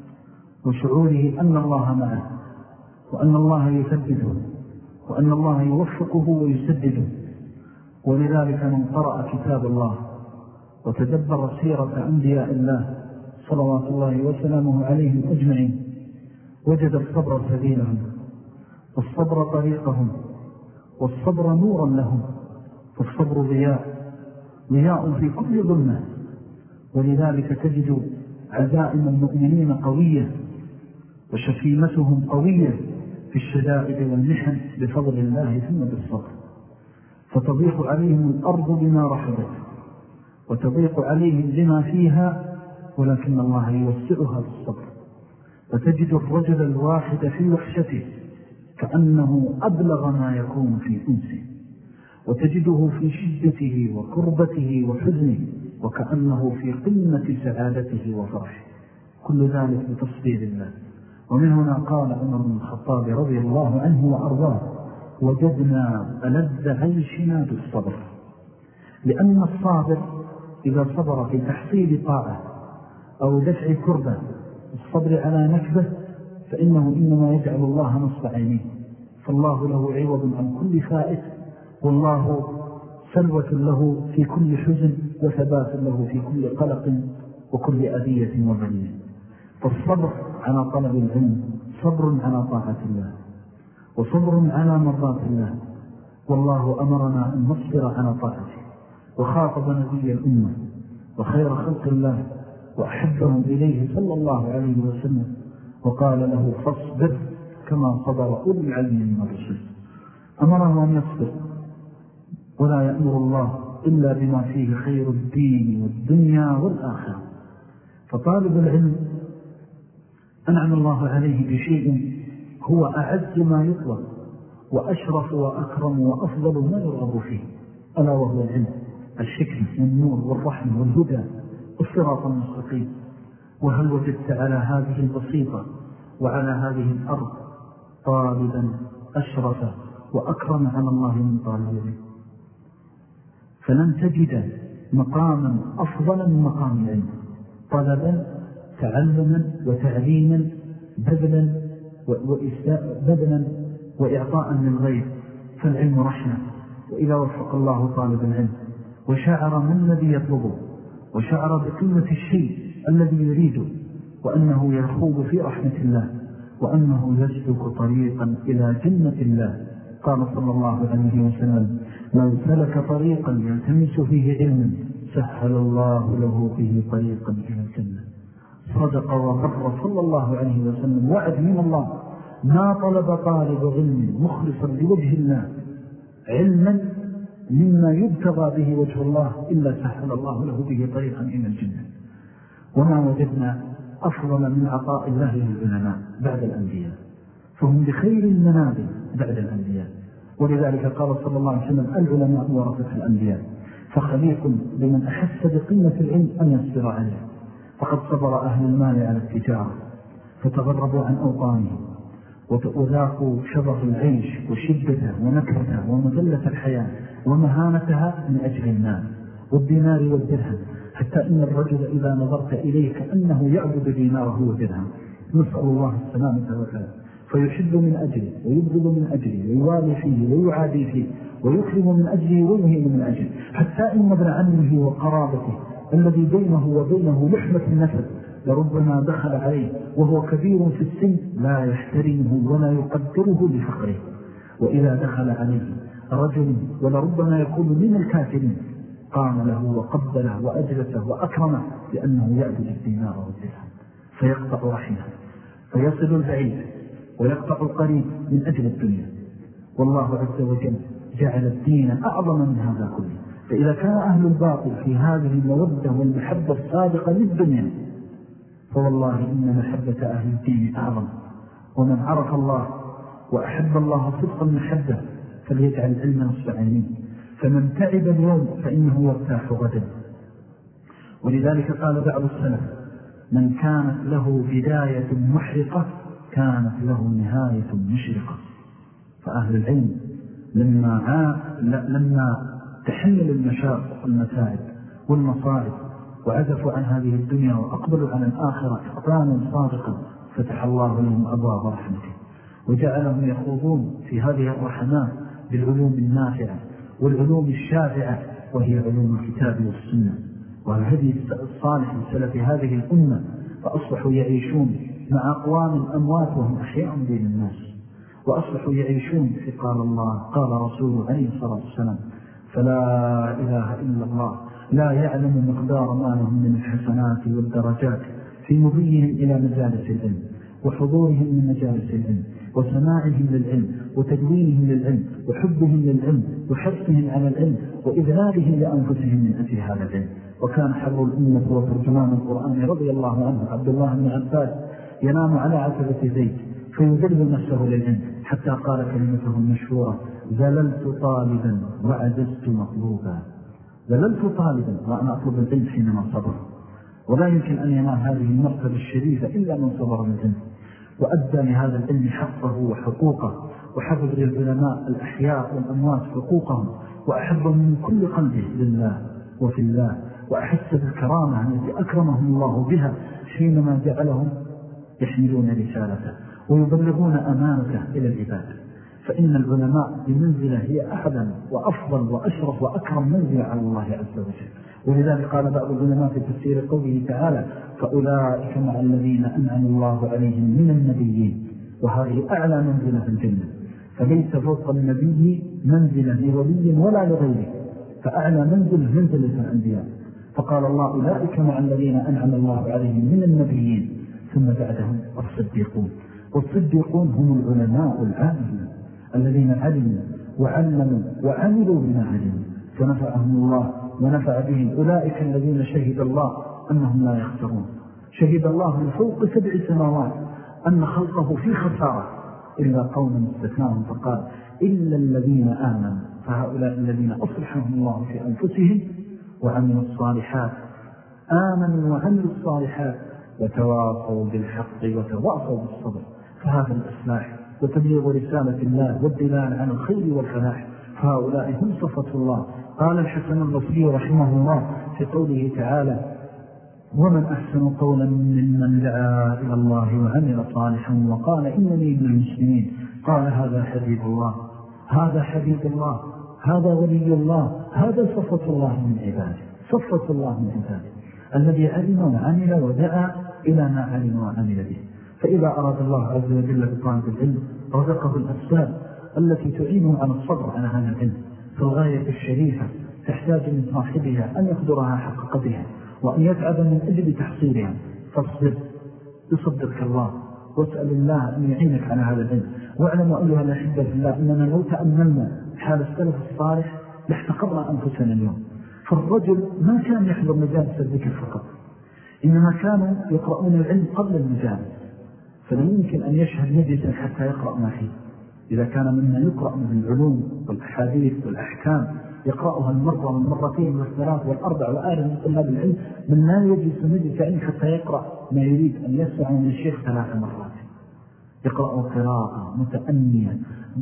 وشعوره أن الله معه، وأن الله يثبته، وأن الله يوفقه ويسدده. ولذلك من قرأ كتاب الله وتدبر سيرة أنبياء الله صلوات الله وسلامه عليهم أجمعين وجد الصبر سبيلهم، والصبر طريقهم، والصبر نورا لهم. فالصبر ضياء ضياء في كل ظلمة. ولذلك تجد عزائم المؤمنين قوية وشفيمتهم قوية في الشدائد والمحن بفضل الله ثم بالصبر. فتضيق عليهم الأرض بما رحبت وتضيق عليهم لما فيها، ولكن الله يوسعها بالصبر. فتجد الرجل الواحد في وحشته كأنه أبلغ ما يكون في أنسه، وتجده في شدته وكربته وحزنه وكأنه في قمة سعادته وفرحه، كل ذلك بتصدير الله. ومن هنا قال عمر بن الخطاب رضي الله عنه وأرضاه: وجدنا ألذ عيشنا بالصبر. لأن الصابر إذا صبر في تحصيل طاعة أو دفع كربة الصبر على نكبة فإنه إنما يجعل الله نصب عينيه، فالله له عوض عن كل فائت، والله سلوة له في كل حزن، وثبات له في كل قلق وكل أذية وبلية. فالصبر على طلب العلم صبر على طاعة الله، وصبر على مرضات الله. والله أمرنا أن نصبر على طاعته، وخاطب نبي الأمة وخير خلق الله وأحبهم إليه صلى الله عليه وسلم وقال له: فاصبر كما صبر أولي العلم من الرسل. أمره أن يصبر، ولا يأمر الله إلا بما فيه خير الدين والدنيا والآخرة. فطالب العلم أنعم الله عليه بشيء هو أعز ما يطلب وأشرف وأكرم وأفضل ما يرغب فيه، ألا وهو العلم. الحكمة والنور والرحمة والهدى والصراط المستقيم. وهل وجدت على هذه البسيطة وعلى هذه الأرض طالبا أشرف وأكرم على الله من طالبه؟ فلن تجد مقاما أفضل من مقام العلم، طلبا تعلما وتعليما بذلا بذلا وإعطاء للغير. فالعلم رحمة، وإذا وفق الله طالب العلم وشعر من الذي يطلبه وشعر بقيمة الشيء الذي يريده وأنه يخوض في رحمة الله وأنه يسلك طريقا إلى جنة الله. قال صلى الله عليه وسلم: من سلك طريقا يلتمس فيه علما سهل الله له به طريقا إلى الجنة. صدق وبر صلى الله عليه وسلم، وعد من الله: ما طلب طالب علم مخلصا لوجه الله علما مما يبتغى به وجه الله إلا سهل الله له به طريقا إلى الجنة. وما وجدنا أفضل من عطاء الله للعلماء بعد الأنبياء، فهم بخير المنابر بعد الأنبياء. ولذلك قال صلى الله عليه وسلم: العلماء ورثة الأنبياء. فخليق بمن أحس بقيمة العلم أن يصبر عليه. فقد صبر أهل المال على التجارة فتغربوا عن أوطانهم وذاقوا شبه العيش وشدته ونكرته ومذلة الحياة ومهانتها من أجل المال والدينار والدرهم، حتى إن الرجل إذا نظرت إليه كأنه يعبد ديناره ودرهم. نسأل الله السلامة والعافية. فيحب من أجله ويبغض من أجله ويوالي فيه ويعادي فيه ويكرم من أجله ويهين من أجله، حتى إن ابن عمه وقرابته الذي بينه وبينه لحمة النسب لربما دخل عليه وهو كبير في السن لا يحترمه ولا يقدره لفقره، وإذا دخل عليه رجل ولربما يكون من الكافرين قام له وقبله وأجلسه وأكرمه لأنه يعبد الدينار والدرهم، فيقطع رحمه فيصل البعيد ويقطع القريب من أجل الدنيا. والله عز وجل جعل الدين أعظم من هذا كله. فإذا كان أهل الباطل في هذه المودة والمحبة الصادقة للدنيا، فوالله إن محبة أهل الدين أعظم. ومن عرف الله وأحب الله صدق المحبة فليجعل العلم نصب عينيه، فمن تعب اليوم فإنه يرتاح غدا. ولذلك قال بعض السلف: من كانت له بداية محرقة كانت له نهاية مشرقة. فأهل العلم لما, عا... لما تحمل المشاق والمتاعب والمصائب وعزفوا عن هذه الدنيا وأقبلوا على الآخرة إقبالا صادقا فتح الله لهم أبواب رحمته وجعلهم يخوضون في هذه الرحمات بالعلوم النافعة والعلوم الشافعة، وهي علوم الكتاب والسنة والهدي الصالح لسلف هذه الأمة. فأصبحوا يعيشون مع أقوام أموات وهم أحياء بين الناس، وأصبحوا يعيشون في قال الله قال رسوله عليه الصلاة والسلام. فلا إله إلا الله لا يعلم مقدار ما لهم من الحسنات والدرجات في مضيهم إلى مجالس العلم وحضورهم من مجالس العلم وسماعهم للعلم وتدوينهم للعلم وحبهم للعلم وحرصهم على العلم وإذلالهم لأنفسهم من أجل هذا العلم. وكان حر الأمة وترجمان القرآن رضي الله عنه عبد الله بن عباس ينام على عتبة زيت فيذل نفسه للعلم حتى قال كلمته المشهورة: ذللت طالبا وعجزت مطلوبا. ذللت طالبا وأنا أطلب العلم حينما صبر، ولا يمكن أن ينال هذه المرتبة الشريفة إلا من صبر العلم وأدى لهذا العلم حقه وحقوقه، وحفظ للعلماء الأحياء والأموات حقوقهم، وأحبهم من كل قلبه لله وفي الله، وأحس بالكرامة التي أكرمهم الله بها حينما جعلهم يحملون رسالته ويبلغون أمانته إلى العباد. فإن العلماء بمنزلة هي أحدا وأفضل وأشرف وأكرم منزلة على الله عز وجل. ولذلك قال بعض العلماء في تفسير قوله تعالى: فأولئك مع الذين أنعم الله عليهم من النبيين. وهذه أعلى منزلة في الجنة، فليس فوق النبي منزلة لولي ولا لغيره، فأعلى منزل منزلة الأنبياء. فقال الله: أولئك مع الذين أنعم الله عليهم من النبيين، ثم بعدهم الصديقون. والصديقون هم العلماء العاملين الذين علموا وعلموا وعملوا بما علموا فنفعهم الله ونفع بهم. أولئك الذين شهد الله أنهم لا يخسرون. شهد الله من فوق سبع سماوات أن خلقه في خسارة إلا قوم استثناهم فقال: إلا الذين آمنوا فهؤلاء الذين أصلحهم الله في أنفسهم وعملوا الصالحات آمنوا وعملوا الصالحات وتواصوا بالحق وتواصوا بالصبر. فهذا الإصلاح وتبليغ رسالة الله والدلال عن الخير والفلاح، فهؤلاء هم صفة الله. قال الحسن البصري رحمه الله في قوله تعالى: ومن أحسن قولا ممن دعا إلى الله وعمل صالحا وقال إنني من المسلمين. قال هذا حبيب الله، هذا حبيب الله، هذا ولي الله، هذا صفة الله من عباده، صفة الله من عباده الذي علم وعمل ودعا إلى ما علم وعمل به. فإذا أراد الله عز وجل بطلب العلم رزقه الأسباب التي تعينه على الصبر على هذا العلم. فالغاية الشريفة تحتاج من صاحبها أن يقدرها حق قدرها وأن يتعب من أجل تحصيلها. فاصبر يصدرك الله واسأل الله أن يعينك على هذا العلم. واعلموا أيها الأحبة في الله أننا لو تأملنا حال السلف الصالح لاحتقرنا أنفسنا اليوم. فالرجل ما كان يحضر مجالس الذكر فقط، إنما كانوا يقرؤون العلم قبل المجالس، فلا يمكن أن يشهد مجلسا حتى يقرأ ما فيه. إذا كان مما يقرأ من العلوم والأحاديث والأحكام يقرأها المرة والمرتين والثلاث والأربع وآل من طلاب العلم، من لا يجلس مجلس علم حتى يقرأ ما يريد أن يسمع من الشيخ ثلاث مرات، يقرأ قراءة متأنية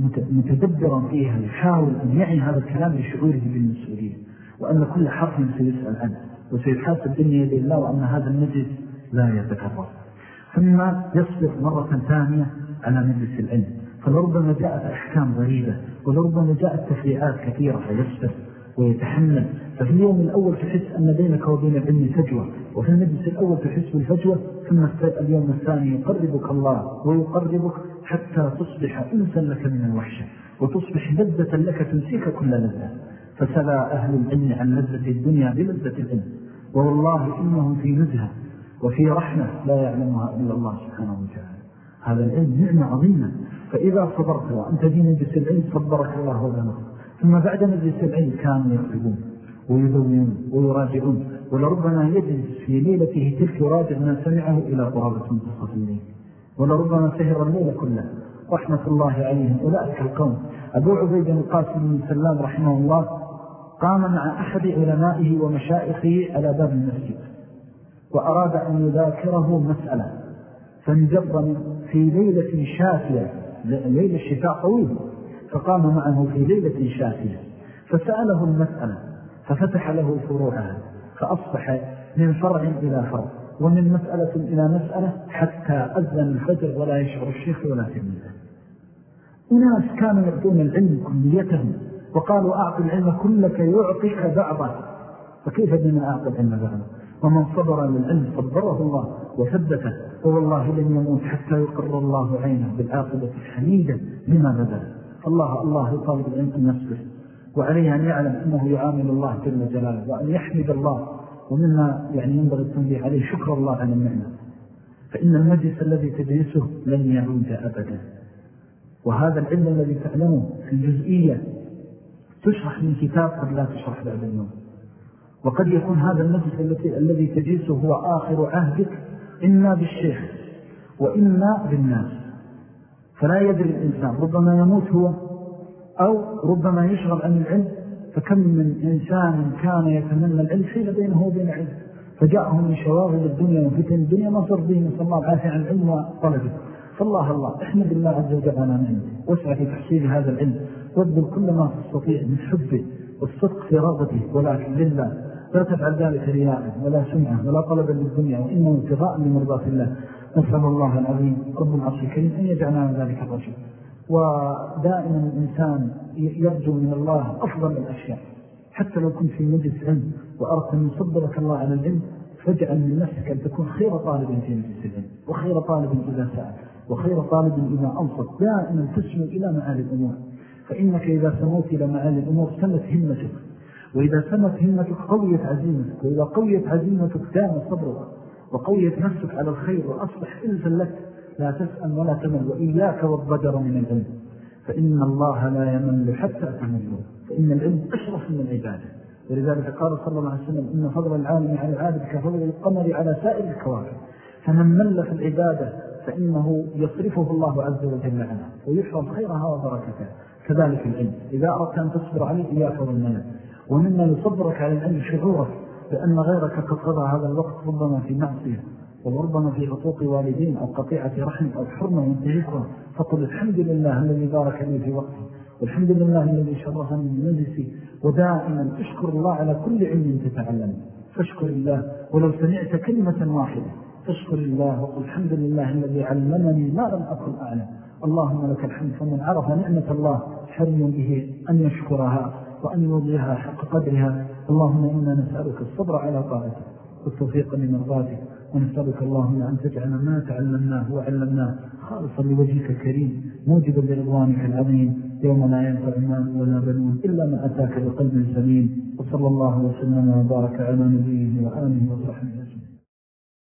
متدبرا فيها، يحاول أن يعي هذا الكلام لشعوره بالمسؤولية وأن كل حرف سيسأل عنه وسيحاسب بين يدي الله، وأن هذا المجلس لا يتكرر. ثم يصبر مرة ثانية على مجلس العلم، فلربما جاءت أحكام غريبة ولربما جاءت تفريعات كثيرة فيصبر ويتحمل. ففي اليوم الأول تحس أن بينك وبين العلم فجوة، وفي المجلس الأول تحس بالفجوة، ثم اليوم الثاني يقربك الله ويقربك حتى تصبح أنسا لك من الوحشة وتصبح لذة لك تنسيك كل لذة. فسلى أهل العلم عن لذة الدنيا بلذة العلم، والله إنهم في نزهة وفي رحمة لا يعلمها إلا الله سبحانه وتعالى. هذا العلم نعمة عظيمة، فإذا صبرت وأنت في مجلس العلم صبرك الله ولنك. ثم بعد مجلس العلم كانوا يكتبون ويدونون ويراجعون، ولربما يجلس في ليلته تلك يراجع ما سمعه إلى قرابة منتصف الليل، ولربما سهر الليل كله رحمة الله عليهم. أولئك القوم. أبو عبيد القاسم بن سلام رحمه الله قام مع أحد علمائه ومشائخه على باب المسجد وأراد أن يذاكره مسألة، فانجب في ليلة شافية، ليلة الشتاء طويل، فقام معه في ليلة شافية فسأله المسألة ففتح له فروعها، فأصبح من فرع إلى فرع ومن مسألة إلى مسألة حتى أذن الفجر ولا يشعر الشيخ ولا تلميذه. أناس كانوا يعطون العلم كليتهم وقالوا أعطي العلم كلك يعطيك بعضه، فكيف بمن أعطي العلم بعضه؟ ومن صبر للعلم صبره الله وثبته، ووالله لن يموت حتى يقر الله عينه بالعاقبة الحميدة لما بدأ. الله الله يطالب العلم أن يصبر، وعليه أن يعلم أنه يعامل الله جل جلاله وأن يحمد الله، ومما يعني ينبغي التنبيه عليه شكر الله على النعمة. فإن المجلس الذي تجلسه لن يعود أبدا. وهذا العلم الذي تعلمه في الجزئية تشرح من كتاب قد لا تشرح بعد اليوم، وقد يكون هذا المجلس الذي الذي تجلسه هو آخر عهدك إما بالشيخ وإما بالناس، فلا يدري الإنسان، ربما يموت هو أو ربما يشغل عن العلم. فكم من إنسان كان يتمنى العلم حين بينه وبين العلم، فجاءه من شواغل الدنيا وفتن الدنيا ما صار به نسأل الله العافية عن العلم وطلبه. فالله الله احمد الله عز وجل على نعمته واسعى في تحصيل هذا العلم، وابذل كل ما تستطيع من حبه والصدق في رغبته، ولكن لله، لا تفعل ذلك رياء ولا سمعة ولا طلبا للدنيا، وإنه ابتغاء لمرضات الله. نسأل الله العظيم رب العرش الكريم أن يجعلنا من ذلك الرجل. ودائما الإنسان يرجو من الله أفضل الأشياء، حتى لو كنت في مجلس علم وأردت أن يصبرك الله على العلم، فاجعل من نفسك أن تكون خير طالب في مجلس العلم، وخير طالب إذا سأل، وخير طالب إذا أنصت. دائما تسمو إلى معالي الأمور، فإنك إذا سموت إلى معالي الأمور سمت همتك، وإذا سمت همتك قويت عزيمتك، وإذا قويت عزيمتك دام صبرك، وقويت نفسك على الخير، وأصبح إلزا لك لا تسأل ولا تمل. وإياك والضجر من العلم، فإن الله لا يمل حتى تملوا، فإن العلم أشرف من العبادة. ولذلك قال صلى الله عليه وسلم إن فضل العالم على العابد كفضل القمر على سائر الكواكب. فمن مل في العبادة فإنه يصرفه الله عز وجل عنه ويحفظ خيرها وبركتها. كذلك العلم إذا أردت أن تصبر عليه إياك والمنع. ومما يصبرك على العلم شعورك بأن غيرك قد قضى هذا الوقت ربما في معصية وربما في عقوق والدين أو قطيعة رحم أو حرمة ينتهكها، فقل الحمد لله الذي بارك لي في وقتي، والحمد لله الذي شرفني من مجلسي. ودائما اشكر الله على كل علم تتعلم، فاشكر الله ولو سمعت كلمة واحدة فاشكر الله وقل الحمد لله الذي علمني ما لم أكن أعلم. اللهم لك الحمد. فمن عرف نعمة الله حرم به أن يشكرها وأن يوضيها حق قدرها. اللهم إنا نسألك الصبر على طاعتك والتوفيق لمرضاتك، ونسألك اللهم أن تجعل ما تعلمناه وعلمناه خالصا لوجهك الكريم موجبا لرضوانك العظيم يوم لا ينفع مال ولا بنون إلا ما أتاك بقلب سليم. وصلى الله وسلم وبارك على نبيه وآله وصحبه أجمعين.